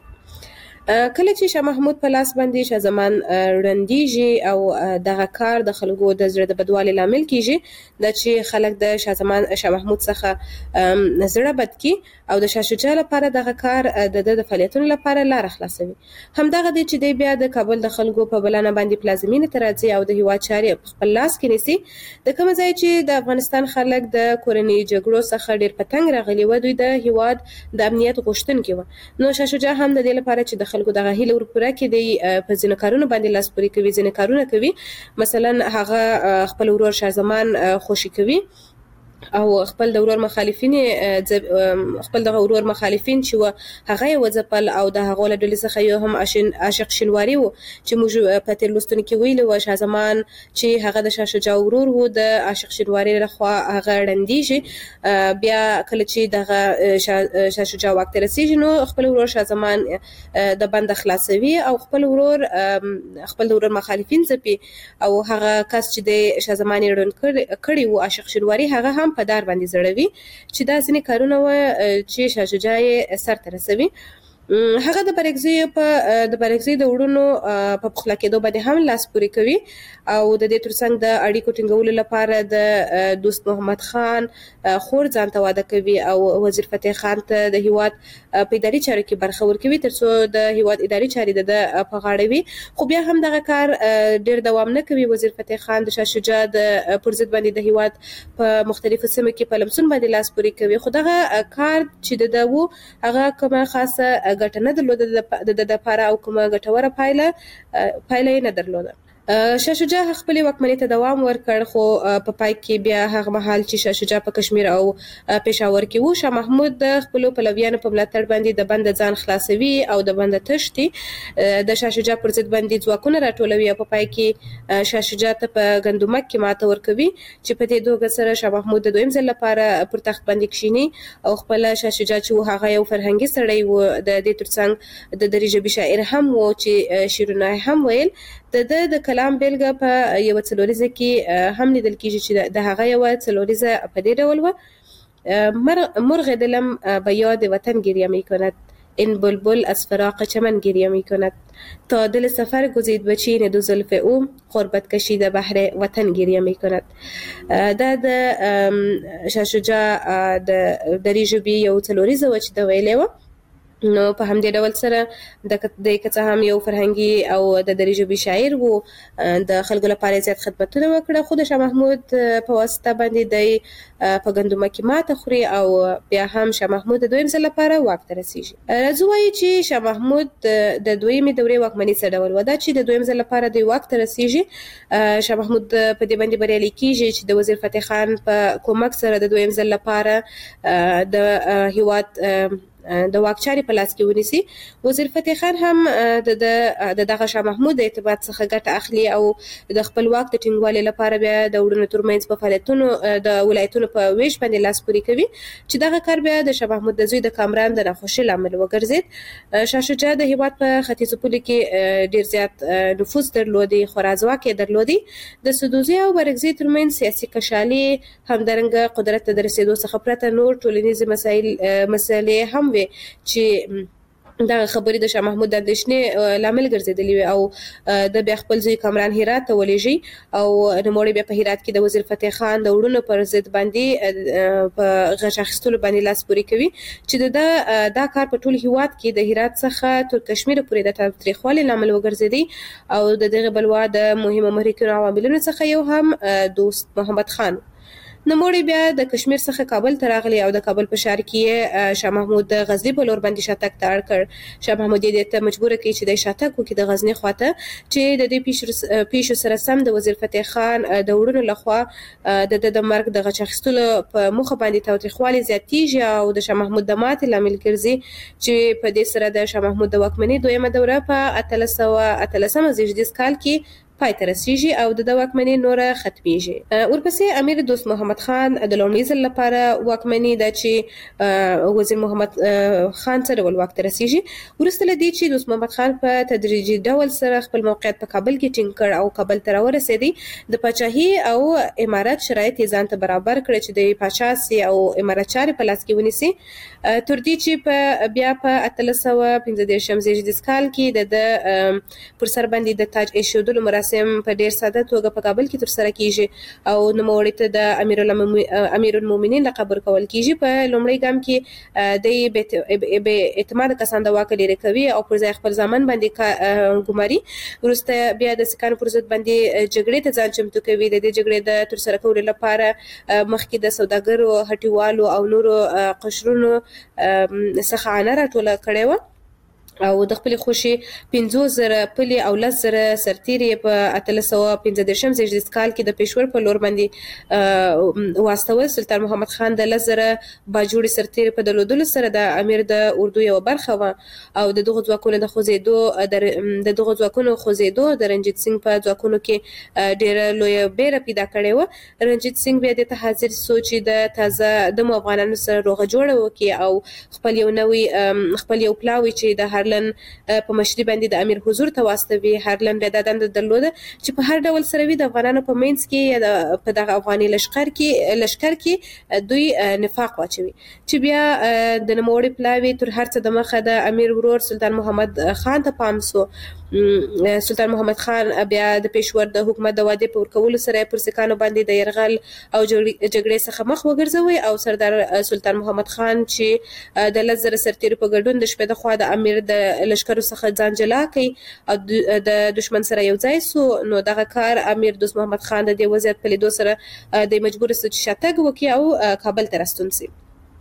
کله چې شاه محمود په لاس باندې شاه زمان ړندیږي او دغه کار د خلکو د زړه د بدوالي لامل کیږي دا چې خلک د شاه زمان شاه محمود څخه زړه بد کی او د شاه شجاع لپاره دغه کار د د فعالیتونو لپاره لار خلاصوي. همدغه دی چې دی بیا د کابل د خلکو په بلنه باندې پلازمینې ته راځي او د هیواد چارې په خپل لاس کې نیسي. د کوم ځای چې د افغانستان خلک د کورنۍ جګړو څخه ډیر په تنګ راغلي و، دوی د هیواد د امنیت غوښتونکي و. نو شاه شجاع هم د دې لپاره چې د خلکو دغه هیله ورپوره کړي په ځینو کارونو باندې لاس پورې کوي، ځینې کارونه کوي. مثلا هغه خپل ورور شاه زمان خوشي کوي او خپل د ورور مخالفین خپل د ورور مخالفین چې و هغه یې وځپل او د هغو له ډلې څخه یو هم عاشق شینواري و چې موږ په تېر لوستونو کې ویلي وو شاه زمان چې هغه د شاه شجاع ورور و د عاشق شینواري لخوا هغه ړندیږي. بیا کله چې دغه شاه شجاع واک ته رسیږي نو خپل ورور شاه زمان د بند خلاصوي او خپل ورور خپل د ورور مخالفین ځپي او هغه کس چې د شاه زمان یې ړوند کړي و عاشق شینواري هغه هم په دار باندې زړوي چې دا ځینې کارونه و چې شاه شجاع یې سرته رسوي. هغه د برګزیو په د برګزیو د وړونو په پخلا کېدو باندې هم لاس پورې کوي او د دې ترڅنګ د اړیکو ټینګولو لپاره د دوست محمد خان خور ځان ته واده کوي او وزیر فتح خان ته د هیواد په اداري چارو کې برخه ورکوي ترڅو د هیواد اداري چارې د په غاړه وي. خو بیا هم دغه کار ډیر دوام نه کوي. وزیر فتح خان د شاه شجاع د پر ضد باندې د هیواد په مختلفو سیمو کې په لمسون باندې لاس پورې کوي. خو دغه کار چې د وو هغه کومه خاصه ګټه نه درلوده د لپاره او کومه ګټوره پایله پایله نه درلوده. شاه شجاع خپل واکمنۍ ته دوام ورکړ خو په پای کې بیا هغه مهال چې شاه شجاع په کشمیر او پېښور کې وو، شاه محمود د خپل پلویانو په ملاتړ باندې د بند ځان خلاصوي او د بند تشتي د شاه شجاع پر ضد باندې ځواکونه راټولوي او په پای کې شاه شجاع ته په ګندمک کې ماته ورکوي چې په دې دوه سره شاه محمود د دویم ځل لپاره پر تخت باندې کښیني او خپل شاه شجاع چې هغه یو فرهنګي سړی و د دې ترڅنګ د دري ژبې شاعر هم و چې شعرونه هم ویل. د د کلام بیلګه په یو څلوریزه کې هم لیدل کېږي چې د هغه یو څلوریزه په دې ډول و: مرغ دلم به یاد وطن گریه می کند، این بلبل از فراق چمن گریه می کند، تا دل سفر گزید به چین دو زلف او، غربت کشیده بحر وطن گریه می کند. دا د شاه شجاع د دري ژبې یو څلوریزه و چې د ویلې و. نو په همدې ډول سره د د کڅه هم یو فرهنګي او د دري ژبې شاعر وو، د خلکو لپاره زیات خدمتونه وکړه. خو د شاه محمود په واسطه باندې د په ګندمه کې ماته خوري او بیا هم شاه محمود د دویم ځل لپاره واک ته رسیږي. راځو وایو چې شاه محمود د دویمې دورې واکمني څه ډول و. دا چې د دویم ځل لپاره د واک ته رسیږي، شاه محمود په دې باندې بریالی کیږي چې د وزیر فتح خان په کومک سره د دویم ځل لپاره د هیواد د واک چارې په لاس کې ونیسي. وزیر فتح خان هم د دغه شاه محمود د اعتماد څخه ګټه اخلي او د خپل واک د ټینګوالي لپاره بیا د وړونو ترمنځ په فعالیتونو د ولایتونو په ویش باندې لاس پورې کوي چې دغه کار بیا د شاه محمود د زوی د کامران د ناخوښۍ لامل وګرځېد. شاه شجاع د هیواد په ختیځو پولو کې ډیر زیات نفوذ درلودي، خورا ځواک یې درلودي. د سدوزي او برګزي ترمنځ سیاسي کشالي همدارنګه قدرت ته د رسېدو څخه پرته نور ټولنیزې مسایل مسلې هم چې دا خبرې د شاه محمود د اندېښنې لامل ګرځېدلې وي او د بیا خپل زوی کامران هرات ته ولېږي او نوموړی بیا په هرات کې د وزیر فتح خان د وړونو پر ضد باندې په غچ اخیستلو باندې لاس پورې کوي چې دا دا کار په ټول هیواد کې د هرات څخه تر کشمیر پورې د تاریخوالي لامل وګرځېدی او د دغه بلوا د مهمو محرکینو عواملونو څخه یو هم دوست محمد خان. نوموړي بیا د کشمیر څخه کابل ته راغلی او د کابل په ښار کې شاه محمود د غزني په لور باندې شاتګ ته اړ کړ. شاه محمود یې ته مجبور کړ چې د شاتګ وکړي د غزني خواته، چې د دې پیښو سره سم د وزیر فتح خان د وړونو لخوا د د مرګ د غچ اخیستلو په موخه باندې تاوتریخوالی زیاتیږي او د شاه محمود د ماتې لامل ګرځي، چې په دې سره د شاه محمود د واکمنۍ دویمه دوره په اتلس سوه اتلسم زیږدیز کال کې پای ته رسیږي او د واکمنۍ نوره ختمیږي. ورپسې امیر دوست محمد خان د لومړي ځل لپاره واکمني ده چې وزیر محمد خان څه ډول واک ته رسیږي. وروسته له دې چې دوست محمد خان په تدریجي ډول سره خپل موقعیت په کابل کې ټینګ کړ او کابل ته راورسېدی، د پاچاهي او امارت شرایط یې ځان ته برابر کړ چې د پاچا سي او امارت چارې په لاس کې ونیسي، تر دې چې په بیا په اتلس سوه پنځه دېرشم زیږدیز کال کې د پر سر باندې د تاج ایښودلو مراسم په ډیر ساده توګه په کابل کې ترسره کیږي او نوموړي ته د امیر المؤمنین لقب ورکول کیږي. په لومړي ګام کې د بې اعتماد کسان د واک لرې کوي او پر ځای خپل ځامن باندې ګماري. وروسته بیا د سیکهانو پر ضد باندې جګړې ته ځان چمتو کوي. د دې جګړې د ترسره کولو لپاره مخکې د سوداګرو، هټیوالو او نورو قشرونو څخه عنه راټوله کړې وه او د خپل خوشي پنځوس زره پلي او لس زره سرتیري په اتلس سوه پنځه دېرشم زیږدیز کال کې د پېښور په لور باندې واستول. سلطان محمد خان د لس زره باجوړي سرتیري په درلودلو سره د امیر د اردو یوه برخه وه او د دغو ځواکونو د خوځېدو د دغو ځواکونو خوځېدو د رنجیت سنګ په ځواکونو کې ډېره لویه بیره پیدا کړې وه. رنجیت سنګ بیا دې ته حاضر سو چې د تازه دمو افغانانو سره روغه جوړه وکړي او خپل یو نوی خپل یو پلاوی چې د هارلن په مشري باندې د امیر حضور ته واستوي. هارلن دا دنده درلوده چې په هر ډول سره وي د افغانانو په منځ کې یا په دغه افغاني لشکر کې لشکر کې دوی نفاق واچوي، چې بیا د نوموړي پلاوي تر هر څه د مخه د امیر ورور سلطان محمد خان ته پام سو. سلطان محمد خان بیا د پېښور د حکومت د وعدې په ورکولو سره پر سیکهانو باندې د یرغل او جګړې څخه مخ وګرځوي او سردار سلطان محمد خان چې د لس زره سرتیرو په ګډون د شپې د خوا د امیر د لشکرو څخه ځان جلا کړي او د دشمن سره یو ځای سو. نو دغه کار امیر دوست محمد خان د دې وضعیت په لیدو سره د مجبور سو چې شاتګ وکړي او کابل ته راستون سي.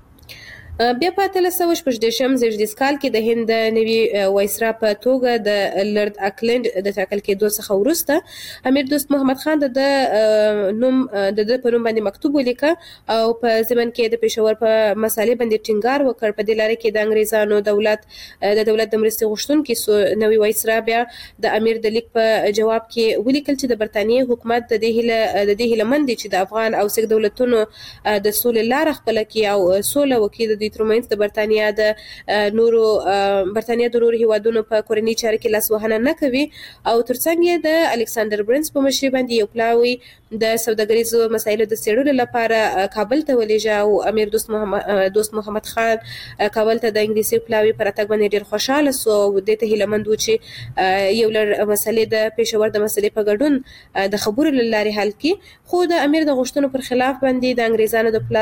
بیا په اتلس سوه شپږ دېرشم زیږدیز کال کې د هند د نوي وایسرا په توګه د لارډ اکلینډ د ټاکل کېدو څخه وروسته امیر دوست محمد خان د نوم د د په نوم باندې مکتوب ولیکه او په ضمن کې د پېښور په مسالې باندې ټینګار وکړ. په دې لاره کې د انګریزانو دولت د دولت د مرستې غوښتونکي سو. نوي وایسرا بیا د امیر د لیک په جواب کې ولیکل چې د برتانیې حکومت د دې هیله د دې هیله مند دي چې د افغان او سیک دولتونو د سولې لاره خپله کړي او سوله وکړي. د ترمنځ د برتانیا د نورو برتانیا د نورو هیوادونو په کورنۍ چارو کې لاسوهنه نه کوي او ترڅنګ یې د الکساندر برنس په مشرۍ باندې یو پلاوی د سوداګریزو مسایلو د څېړلو لپاره کابل ته ولېږه او امیر دوست محمد دوست محمد خان کابل ته د انګلیسي پلاوی پر راتګ باندې ډېر خوشحاله سو او دې ته هیله مند و چې یو لړ مسلې د پېښور د مسلې په ګډون د خبرو له لارې حل کړي. خو د امیر د غوښتنو پر خلاف باندې د انګریزانو د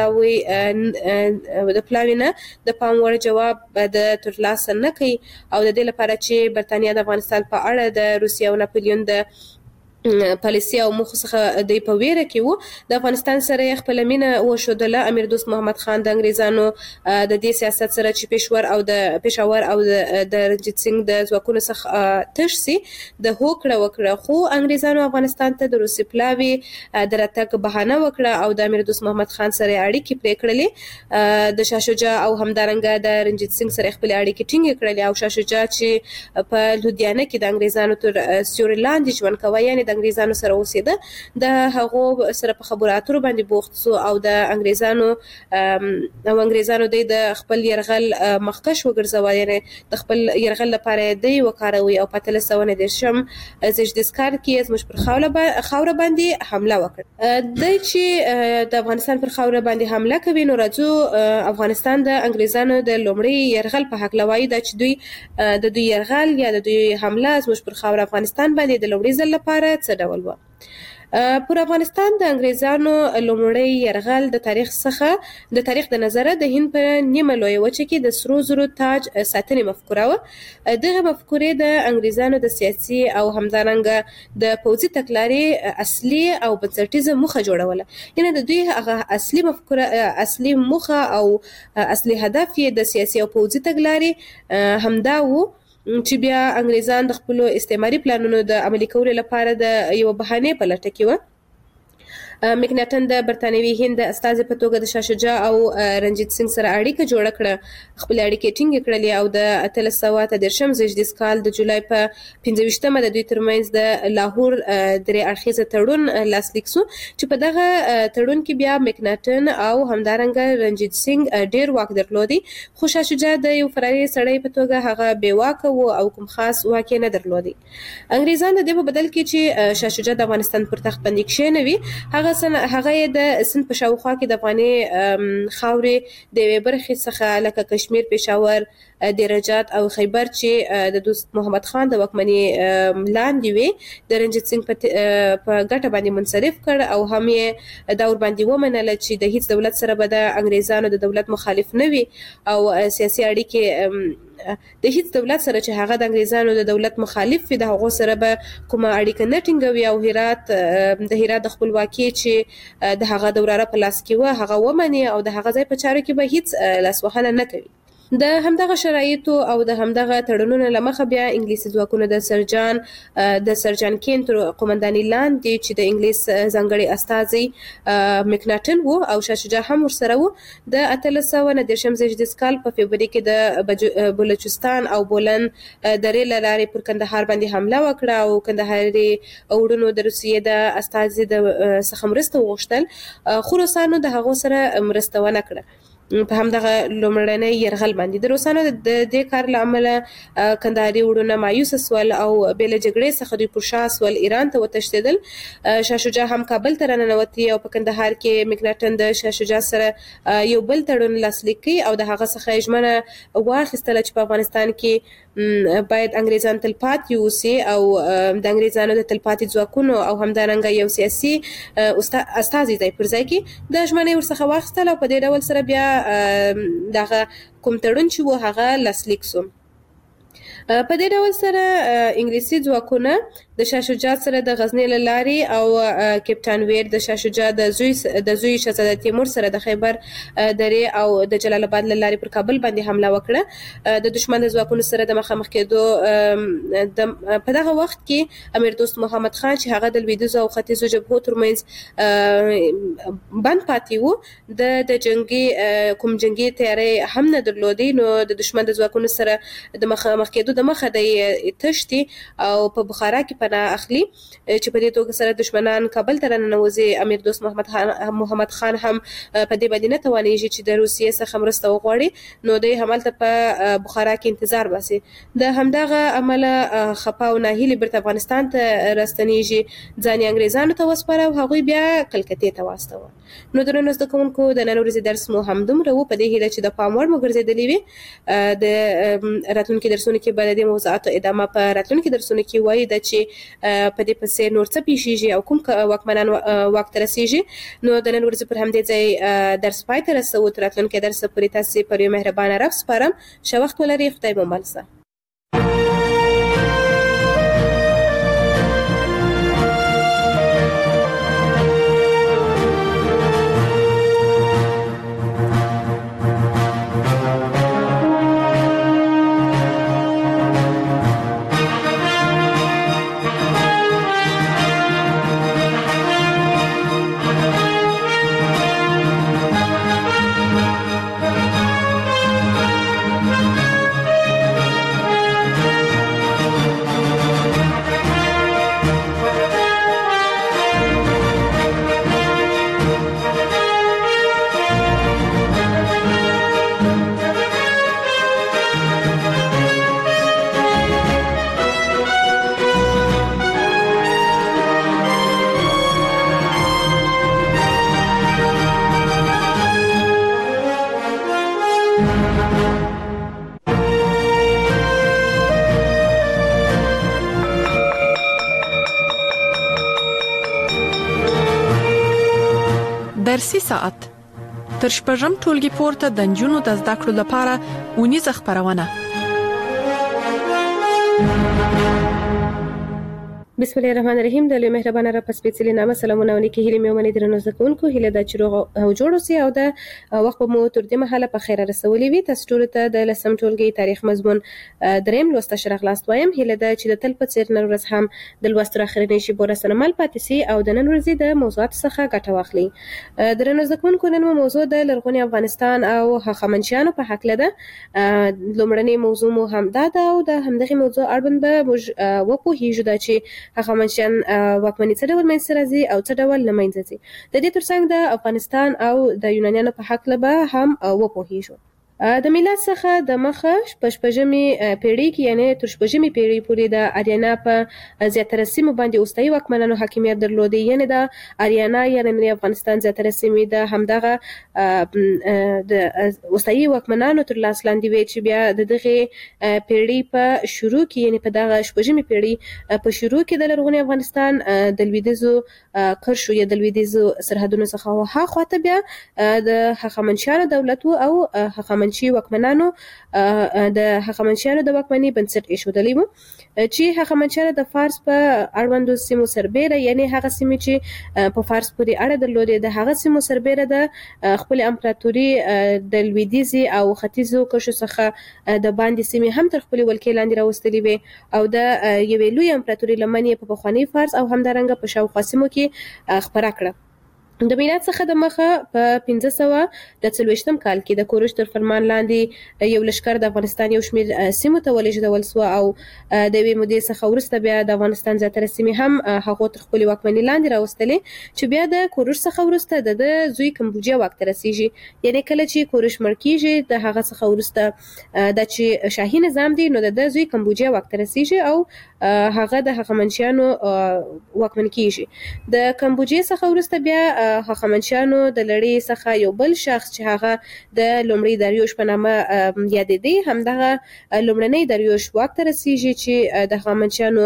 پلاوی د پلاوی نه د پام وړ جواب د ترلاسه نه کوي او د دې لپاره چې برتانیا د افغانستان په اړه د روسیې او ناپلیون د پالیسي او موخو څخه د په ویره کې وو. د افغانستان سره خپل مینه وښودله. امیر دوست محمد خان د انګریزانو د دې سیاست سره چې پېښور او د پېښور او د رنجیت سنګ د ځواکونو څخه تش سي د هوکړه وکړه، خو انګریزانو افغانستان ته د روسي پلاوي د راتګ بهانه وکړه او د امیر دوست محمد خان سره اړیکې پرې کړلې. د شاه شجاع او همدارنګه د رنجیت سنګ سره خپل اړیکې ټینګې کړلې او شاه شجاع چې په لودیانه کې د انګریزانو تر سیوري لاندې ژوند کوي یعنې انګریزانو سره اوسېده، د هغو سره په خبرو اترو باندې بوخت سو او د انګریزانو او انګریزانو د خپل يرغل مخکش وګرځوي، یعنی د خپل يرغل لپاره دی وکاروي او په اتلس سوه دېرشم زیږدیز کال کې زموږ پر خاوره باندې حمله وکړه. د چې د افغانستان پر خاوره باندې حمله کوي نو راځو افغانستان د انګریزانو د لومړي يرغل په حق لوي دا چې دوی د دوی يرغل یا د دوی حمله زموږ پر خاوره افغانستان باندې د لومړي ځل لپاره څه ډول و. پر افغانستان د انګریزانو لومړی یرغل د تاریخ څخه د تاریخ د نظره د هند په نیمه لویه وچه کې د سرو زرو تاج ساتنې مفکوره وه. دغه مفکورې د انګریزانو د سیاسي او همدارنګه د پوځي تګلارې اصلي او بنسټیزه موخه جوړوله. یعنې د دوی هغه اصلي مفکوره اصلي موخه او اصلي هدف یې د سیاسي او پوځي تګلارې همدا و چې بیا انګریزان د خپل استعماري پلانونو د عملي کولو لپاره د یو بهانه په لټه کې و. مکناټن د برتانوي هند د استازي په توګه د شاه شجاع او رنجیت سنگ سره اړیکه جوړه کړه، خپل اړیکې ټینګې کړلې او د اتلس سوه اته دېرشم زیږدیز کال د جولای په پنځه ویشتمه د دوی ترمنځ د لاهور درې اړخیزه تړون لاسلیک شو چې په دغه تړون کې بیا مکناټن او همدارنګه رنجیت سنگ ډیر واک درلودي، خو شاه شجاع د یو فراري سړی په توګه هغه بې واکه و او کوم خاص واک نه درلودي. انګریزان د دې په بدل کې چې شاه شجاع د افغانستان پر تخت باندې کښېنوي، هغه هغه د سند په شاوخوا کې د افغاني خاورې د یوې برخې څخه لکه کشمیر، پېښور، دیرجات او خیبر چې د دوست محمد خان د واکمنۍ لاندې وي د رنجیت سنگ په ګټه باندې منصرف کړ او هم یې دا ورباندې ومنله چې د هیڅ دولت سره به د انګریزانو د دولت مخالف نه وي او سیاسي اړیکې د هیڅ دولت سره چې هغه د انګریزانو د دولت مخالف وي د هغو سره به کومه اړیکه نه ټینګوي او هرات د هرات د خپلواکۍ چې د هغه د وراره په لاس کې وه هغه ومني او د هغه ځای په چارو کې به هیڅ لاسوهنه نه کوي. د همدغه شرایطو او د همدغه تړونونو له مخه بیا انګلیسي ځواکونه د سرجان د سرجان کین تر قومندانۍ لاندې چې د انګلیس ځانګړي استازي مکناټن و او شاه شجاع هم ورسره و د اتلس سوه نهه دېرشم زیږدیز کال په فبروري کې د بلوچستان او بولن درې له لارې پر کندهار باندې حمله وکړه او کندهاري وروڼو د روسیې د استازي د څخه مرسته وغوښتل، خو روسانو د هغو سره مرسته ونه کړه په همدغه لومړني یرغل باندې. د روسانو د دې کار له امله کندهاري وروڼه مایوسه سول او بې له جګړې څخه دوی پر شا سول، ایران ته وتښتېدل. شاه شجاع هم کابل ته راننوتي او په کندهار کې مکناټن د شاه شجاع سره یو بل تړون لاسلیک کړي او د هغه څخه ژمنه واخیستله چې په افغانستان کې باید انګریزان تلپاتې اوسي او د انګریزانو د تلپاتې ځواکونو او همدارنګه یو سیاسي استازي ځای پر ځای کې د ژمنې ورڅخه واخیستل او په دې ډول سره بیا دغه کوم تړون چې و هغه لاسلیک شو. په دې ډول سره انګلیسي ځواکونه د شاه شجاع سره د غزني له لارې او کیپټان ویر د شاه شجاع د زوی د زوی شهزاده تیمور سره د خیبر درې او د جلال آباد له لارې پر کابل باندې حمله وکړه. د دشمن د ځواکونو سره د مخامخ کېدو په دغه وخت کې امیر دوست محمد خان چې هغه د لویدیځو او ختیځو جبهو ترمنځ بند پاتې و د د جنگي کوم جنگي تیاری هم نه درلودي، نو د دشمن د ځواکونو سره د مخامخ کېدو د مخه د تشتي او په بخارا کې پناه اخلي چې په دې توګه سره دشمنان کابل ته راننوځي. امیر دوست محمد خان محمد خان هم په دې باندې نه توانېږي چې د روسیې څخه مرسته وغواړي، نو دوی همالته په بخارا کې انتظار باسي. د همدغه عمله خپه او ناهیلي بیرته افغانستان ته راستنېږي، ځان یې انګریزانو ته وسپاره او هغوی بیا کلکتې ته واستوه. نو درنو زده کوونکو د نن ورځې درس مو همدومره و، په دې هیله چې د پام وړ مو ګرځېدلي وي. د راتلونکي درسونو کې به د دې موضوعاتو ادامه په راتلونکي درسونو کې وایي ده چې په دې پسې نور څه پیښیږي او کوم واکمنان واک ته رسیږي. نو د نن ورځې پر همدې ځای درس پای ته رسوو. تر راتلونکي درس پورې تاسې پر یو مهربانه رب سپارم. ښه وخت ولرئ. خدای مو مل شه. درسي ساعت تر شپږم ټولګي پورته د نجونو د زده کړو لپاره اونیزه خپرونه. بسم الله الرحمن الرحیم. د مهربانه را پس سپیڅلې نامه سلامونه ونی کې هلي مې ومنې درنو زکونکو هله د چروغ او جوړو سي او د وخت په مو تر دې مهاله په خیره رسولې وي. تاسو ټول ته د لسم ټولګي تاریخ مضمون دریم لوست شرح لاست وایم. هله د چې د تل په څیر نن ورځ هم د لوست اخرنی شي بوره سنمل پاتې سي او د نن ورځې د موضوعات څخه ګټه واخلي. درنو زکونکو نن موضوع د لرغوني افغانستان او هخامنشیانو په حق لده. لومړنی موضوع مو هم دا ده او د همدغه موضوع اړوند به وپوهیږو دا چې هخامنشیان واکمني څه ډول منځته راځي او څه ډول له منځه ځي. د دې ترڅنګ د افغانستان او د یونانیانو په حق به هم وپوهیږو. د میلاد څخه د مخه شپږمې پیړۍ کې یعنی تر شپږمې پیړۍ پورې د اریانا په زیاتره سیمو باندې اوستایي واکمنانو حاکمیت درلودي. یعنی د اریانا یعنی افغانستان زیاتره سیمې د همدغه د اوستایي واکمنانو تر لاس لاندې وي چې بیا د دغه پیړۍ په شروع کې یعنی په دغه شپږمې پیړۍ په شروع کې د لرغوني افغانستان د لویدیځو قرشو یا د لویدیځو سرحدونو څخه ها خواته بیا د هخامنشیانو دولت او هخامنشي واکمنانو د هخامنشیانو د واکمنۍ بنسټ ایښودلی و چې هخامنشیانو د فارس په اړوندو سیمو سربیره یعنی هغه سیمې چې په فارس پورې اړه درلودې د هغه سیمو سربیره د خپل امپراتوري د لویدیځي او ختیځو قشرو څخه د باندې سیمې هم تر خپل ولکې لاندې راوستلې وي او د یوې لوی امپراتوري لمنې په پخواني فارس او همدارنګه په شاوخوا سیمو کې خپره کړه. د میلاد څخه د مخه په پنځه سوه د څلوېښتم کال کې د کوروش تر فرمان لاندې یو لښکر د افغانستان یو شمېر سیمو ته ولېږدول سوه او د یوې مودې څخه وروسته بیا د افغانستان زیاتره سیمې هم هغو تر خپلې واکمنۍ لاندې راوستلې چې بیا د کوروش څخه وروسته د ده زوی کمبوجیا واک ته رسیږي. یعنی کله چې کوروش مړ کیږي د هغه څخه وروسته دا چې شاهي نظام دی نو د ده زوی کمبوجیا واک ته رسیږي او هغه د هخامنشیانو واکمن کیږي. د کمبوجیا څخه وروسته بیا هخامنشیانو د لړۍ څخه یو بل شخص چې هغه د لومړي داریوش په نامه یادېدی همدغه لومړنی داریوش واک ته رسیږي چې د هخامنشیانو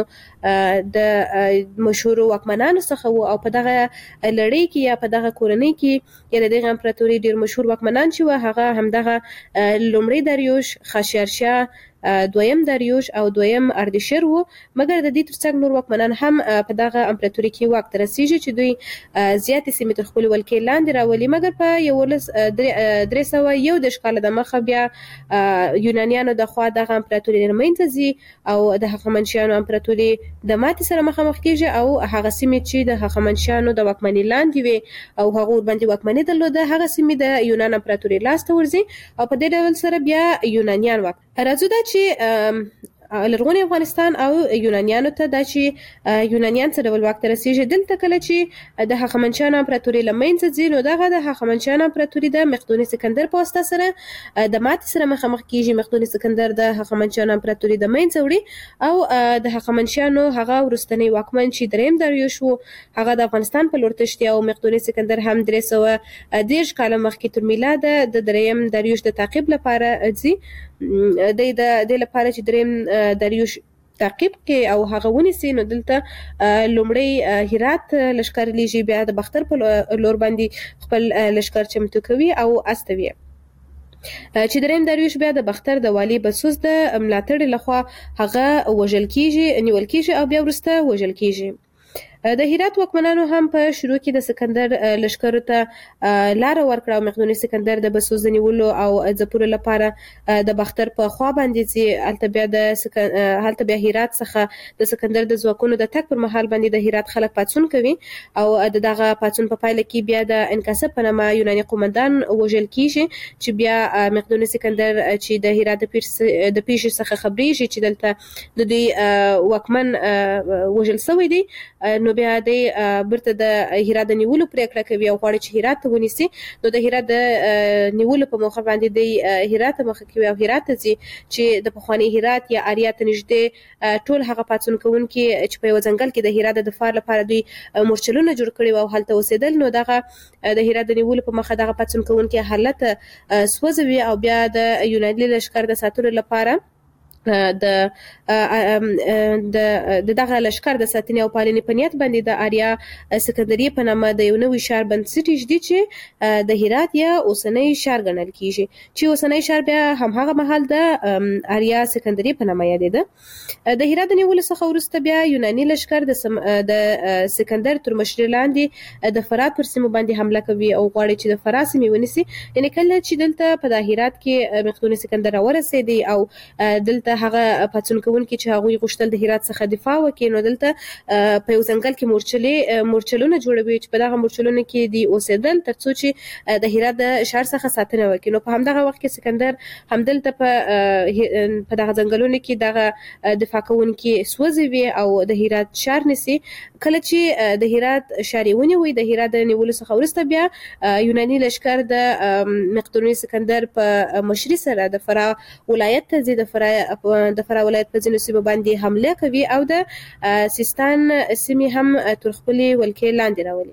د مشهورو واکمنانو څخه و او په دغه لړۍ کې یا په دغه کورنۍ کې یا د دغه امپراتوري ډیر مشهور واکمنان چې و هغه همدغه لومړی داریوش، خاشیارشاه، دویم داریوش او دویم اردشیر وو. مګر د دې ترڅنګ نور واکمنان هم په دغه امپراتوري کې واک ته رسیږي چې دوی زیاتې سیمې تر خپل ولکې لاندې راولي. مګر په یولس درې سوه یو دېرش کاله د مخه بیا یونانیانو د خوا دغه امپراتوري له منځه ځي او د هخامنشیانو امپراتوري د ماتې سره مخامخ کیږي او هغه سیمې چې د هخامنشیانو د واکمنۍ لاندې وي او هغه ورباندې واکمني درلوده هغه سیمې د یونان امپراتوري لاس ته ورځي او په دې ډول سره بیا یونانیان واک راځو دا چې لرغوني افغانستان او یونانیانو ته دا چې یونانیان څه ډول واک ته رسیږي. دلته کله چې د هخامنشیانو امپراتوري له منځه ځي نو دغه د هخامنشیانو امپراتوري د مقدوني سکندر په واسطه سره د ماتې سره مخامخ کیږي. مقدوني سکندر د هخامنشیانو امپراتوري د منځه وړي او د هخامنشیانو هغه وروستنی واکمن چې دریم داریوش و هغه د افغانستان په لور تښتي او مقدوني سکندر هم درې سوه دېرش کاله مخکې تر میلاده د دریم داریوش د تعقیب لپاره ځي. د دې لپاره چې دریم داریوش تعقیب کې او هغه ونیسي نو دلته لومړی هرات لښکر لیږي بیا د باختر په لور باندې خپل لښکر چمتو کوي او استوي چې دریم داریوش بیا د باختر د والي بسوس د ملاتړ لخوا هغه وژل کیږي نیول کیږي او بیا وروسته وژل کیږي. د هرات واکمنانو هم په شروع کې د سکندر لښکرو ته لار ورکړه او مقدوني سکندر د بسوس د نیولو او ځپلو لپاره د باختر په خوا باندې چې هلته بیا د هلته بیا هرات څخه د سکندر د ځواکونو د تګ پر مهال باندې د هرات خلک پاڅون کوي او د دغه پاڅون په پایله کې بیا د انکاسب په نامه یوناني قومندان وژل کیږي چې بیا مقدوني سکندر چې د هرات د پیښې څخه خبرېږي چې دلته د دوی واکمن وژل شوی دی نو بیا د برته د هرات د نیولو پریکړه کوي او غواړي چې هرات ته ونیسي. نو د هرات د نیولو په موخه باندې د هرات مخه کوي او هرات ته ځي چې د پخواني هرات یا آریا ته نږدې ټول هغه پاڅون کوونکي چې په یو ځنګل کې د هرات د دفاع لپاره دوی مورچلونه جوړ کړي او هلته اوسېدل نو دغه د هرات د نیولو په مخه دغه پاڅون کوونکي حالت سوځوي او بیا د یوناني لښکر د ساتلو لپاره د د دغه لشکر د ساتنې او پالنې په نیت باندې د آریا سکندري په نامه د یو نوي ښار بنسټ ایږدي چې د هرات یا اوسنی ښار ګڼل کیږي چې اوسنی ښار بیا همهغه مهال د آریا سکندري په نامه یادېده. د هرات د نیولو څخه وروسته بیا یوناني لشکر د د سکندر تر مشرۍ لاندې د فرات پر سیمو باندې حمله کوي او غواړي چې د فرات سیمې ونیسي. یعنې کله چې دلته په د هرات کې مقدوني سکندر راورسېدی او دلته هغه پاڅون کوونکي چې هغوی غوښتل د هرات څخه دفاع وکړي نو دلته په یو ځنګل کې مورچلې مورچلونه جوړوي چې په دغه مورچلونو کې دی اوسېدل ترڅو چې د هرات د ښار څخه ساتنه وکړي. نو په همدغه وخت کې سکندر همدلته په په دغه ځنګلونو کې دغه دفاع کوونکي سوځوي او د هرات ښار نیسي. کله چې د هرات ښار یې ونیوي د هرات د نیولو څخه وروسته بیا یوناني لشکر د مقدوني سکندر په مشرۍ سره د فراه ولایت ته ځي. د فراه د فراه ولایت په ځینو سیمو باندې حمله کوي او د سیستان سیمې هم تر خپلې ولکې لاندې راولي.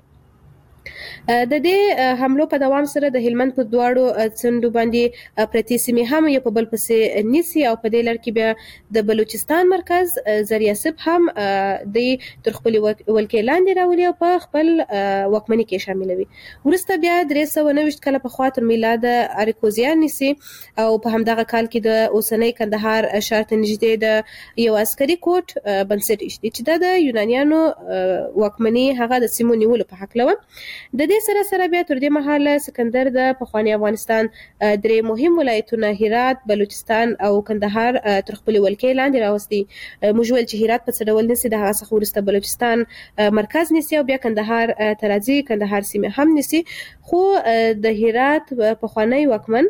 د دې حملو په دوام سره د هلمند په دواړو څنډو باندې پرتې سیمې هم یو په بل پسې نیسي او په دې لړ کې بیا د بلوچستان مرکز زریاسب هم د تر خپلې ولکې لاندې راولي او په خپل واکمنۍ کې شاملوي. وروسته بیا درې سوه نوي کاله پخوا تر میلاد اریکوزیان نیسي او په همدغه کال کې د اوسنۍ کندهار ښار ته نږدې د یو عسکري کوټ بنسټ ایږدي چې دا د یونانیانو واکمنۍ هغه د سیمو نیولو په هکله وه. د دې سره سره بیا تر دې مهاله سکندر د پخواني افغانستان درې مهم ولایتونه هرات، بلوچستان او کندهار تر خپلې ولکې لاندې راوستي. موږ ویل چې هرات په څه ډول نیسي، د هغه څخه وروسته بلوچستان مرکز نیسي او بیا کندهار ته راځي، کندهار سیمې هم نیسي. خو د هرات پخوانی واکمن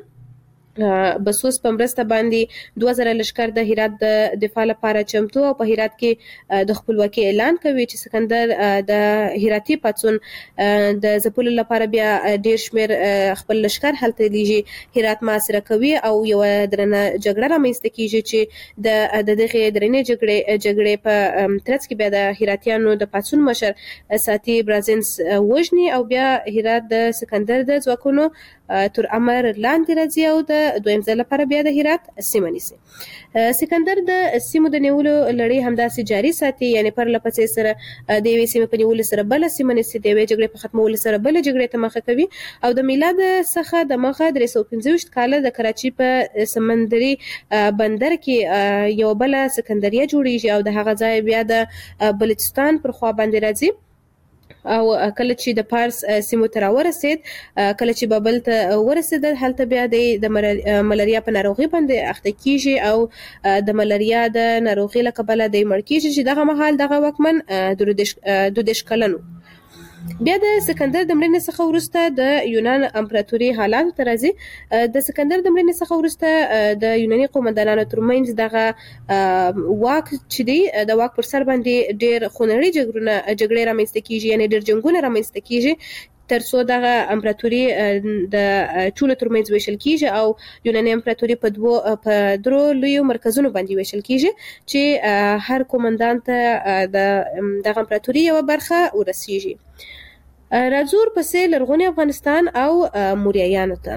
بسوس په مرسته باندې دوه زره لشکر د هرات د دفاع لپاره چمتو او په هرات کې د خپلواکۍ اعلان کوي چې سکندر د هراتي پاڅون د ځپلو لپاره بیا ډیر شمیر خپل لشکر هلته لیږي، هرات محاصره کوي او یو درنه جګړه رامنځته کیږي چې د دغه درنې جګړې جګړې په ترڅ کې بیا د هراتیانو د پاڅون مشر ساتي برازنس وژني او بیا هرات د سکندر د ځواکونو تر امر لاندې راځي او د دویم ځل لپاره بیا د هرات سیمه نیسي. سکندر د سیمو د نیولو لړۍ همداسې جاري ساتي، یعنی پرله پسې سره د یوې سیمې په نیولو سره بله سیمه نیسي، د یوې جګړې په ختمولو سره بله جګړې ته مخه کوي او د میلاد څخه د مخه درې سوه پنځه ویشت کاله د کراچۍ په سمندري بندر کې یو بله سکندریه جوړیږي او د هغه ځای بیا د بلوچستان پر خوا باندې راځي. او کله چې د پارس سیمو ته راورسېد، کله چې بابل ته ورسېدل، هلته بیا د ملاریا په ناروغي باندې اخته کیږي او د ملاریا د ناروغي له کبله دی مړ کیږي چې دغه مهال دغه واکمن دوه دېرش کلن و. بیا د سکندر د مړینې څخه وروسته د یونان امپراتوري حالاتو ته راځي. د سکندر د مړینې څخه وروسته د یوناني قومندانانو ترمنځ دغه واک چې دی د واک پر سر باندې ډېر خونړي جګړونه جګړې رامنځته کیږي، یعنې ډېر جنګونه رامنځته کیږي ترڅو دغه امپراتوري د ټولو ترمنځ ویشل کیږي او یوناني امپراتوري په دوه په درو لویو مرکزونو باندې ویشل کیږي چې هر قومندان ته د دغه امپراتوري یوه برخه ورسیږي. راځو پسې لرغوني افغانستان او موریایانو ته.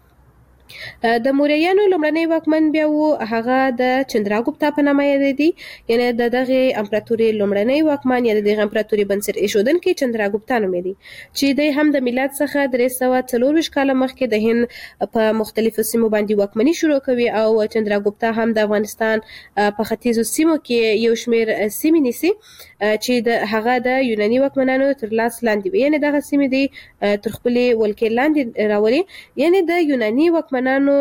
د موریایانو لومړنی واکمن بیا و هغه د چندراګوپتا په نامه یادېدی، یعنې د دغې امپراتوري لومړنی واکمن یا د دغې امپراتوري بنسټ ایښودونکی چندراګوپتا نومېدی چې دی هم د میلاد څخه درې سوه څلور ویشت کاله مخکې د هند په مختلفو سیمو باندې واکمني شروع کوي او چندراګوپتا هم د افغانستان په ختیځو سیمو کې یو شمېر سیمې نیسي چې د هغه د یوناني واکمنانو تر لاس لاندې وي، یعنې دغه سیمې دی تر خپلې ولکې لاندې راولي. یعنې د یوناني واکمنانو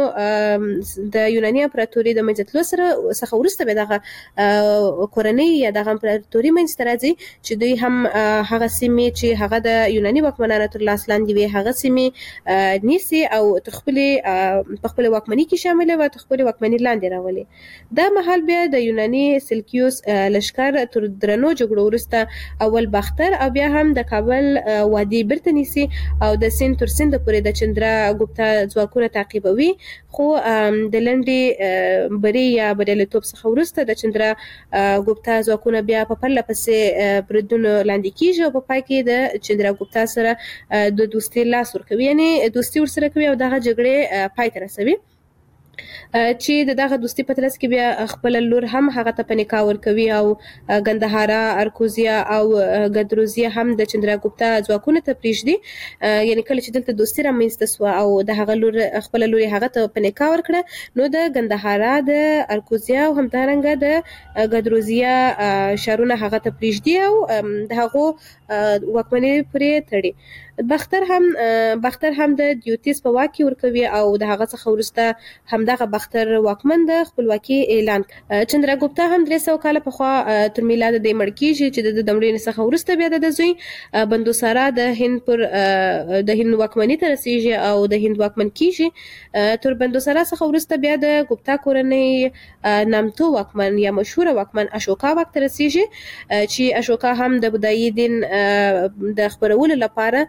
د یوناني امپراتوري د منځتلو سره څخه وروسته به دغه کورنۍ یا دغه امپراتوري منځته راځي چې دوی هم هغه سیمې چې هغه د یوناني واکمنانو تر لاس لاندې وي هغه سیمې نیسي او تر خپلې په خپلې واکمنۍ کې شامله وي او تر خپلې واکمنۍ لاندې راولي. دا مهال بیا د یوناني سلکیوس لشکر تر درنو جګړو وروسته اول باختر او بیا هم د کابل وادي بیرته نیسي او د سیند تر سینده پورې د چندراګوپتا ځواکونه تعقیبوي. خو د لنډې بري یا بریالیتوب څخه وروسته د چندراګوپتا ځواکونه بیا په پرله پسې بریدونو لاندې کیږي او په پای کې د چندراګوپتا سره د دوستۍ لاس ورکوي، یعنې دوستي ورسره کوي او دغه جګړې پای ته رسوي. چې دغه دوستي په ترڅ کې بیا خپل لور هم هغه ته په نکاح ورکوي او ګندهارا ارکوزیا او ګدروزیا هم د چندراګوپتا ځواکونو ته پریږدي یعنی کله چې دلته دوستي رامنځته سوه او د هغه لور خپل لور هغه ته په نکاح ورکړه نو د ګندهارا د ارکوزیا او همدارنګه د ګدروزیا شارونه هغه ته پریږدي او د هغو واکمنۍ پرې تړي. باختر هم باختر هم د دیوتیس په واک کې ورکوي او د هغه څخه وروسته همدغه باختر واکمن د خپلواکي اعلان. چندراګوپتا هم درې سوه کاله پخوا تر میلاد د مړ کیږي چې د مړینې څخه وروسته بیا د زوی بندوسارا د هند پر د هند واکمنۍ ته رسیږي او د هند واکمن کیږي. تر بندوسارا څخه وروسته بیا د ګوپتا کورنۍ نامتو واکمن یا مشهور واکمن اشوکا واک ته رسیږي چې اشوکا هم د بودایي دین د خپرولو لپاره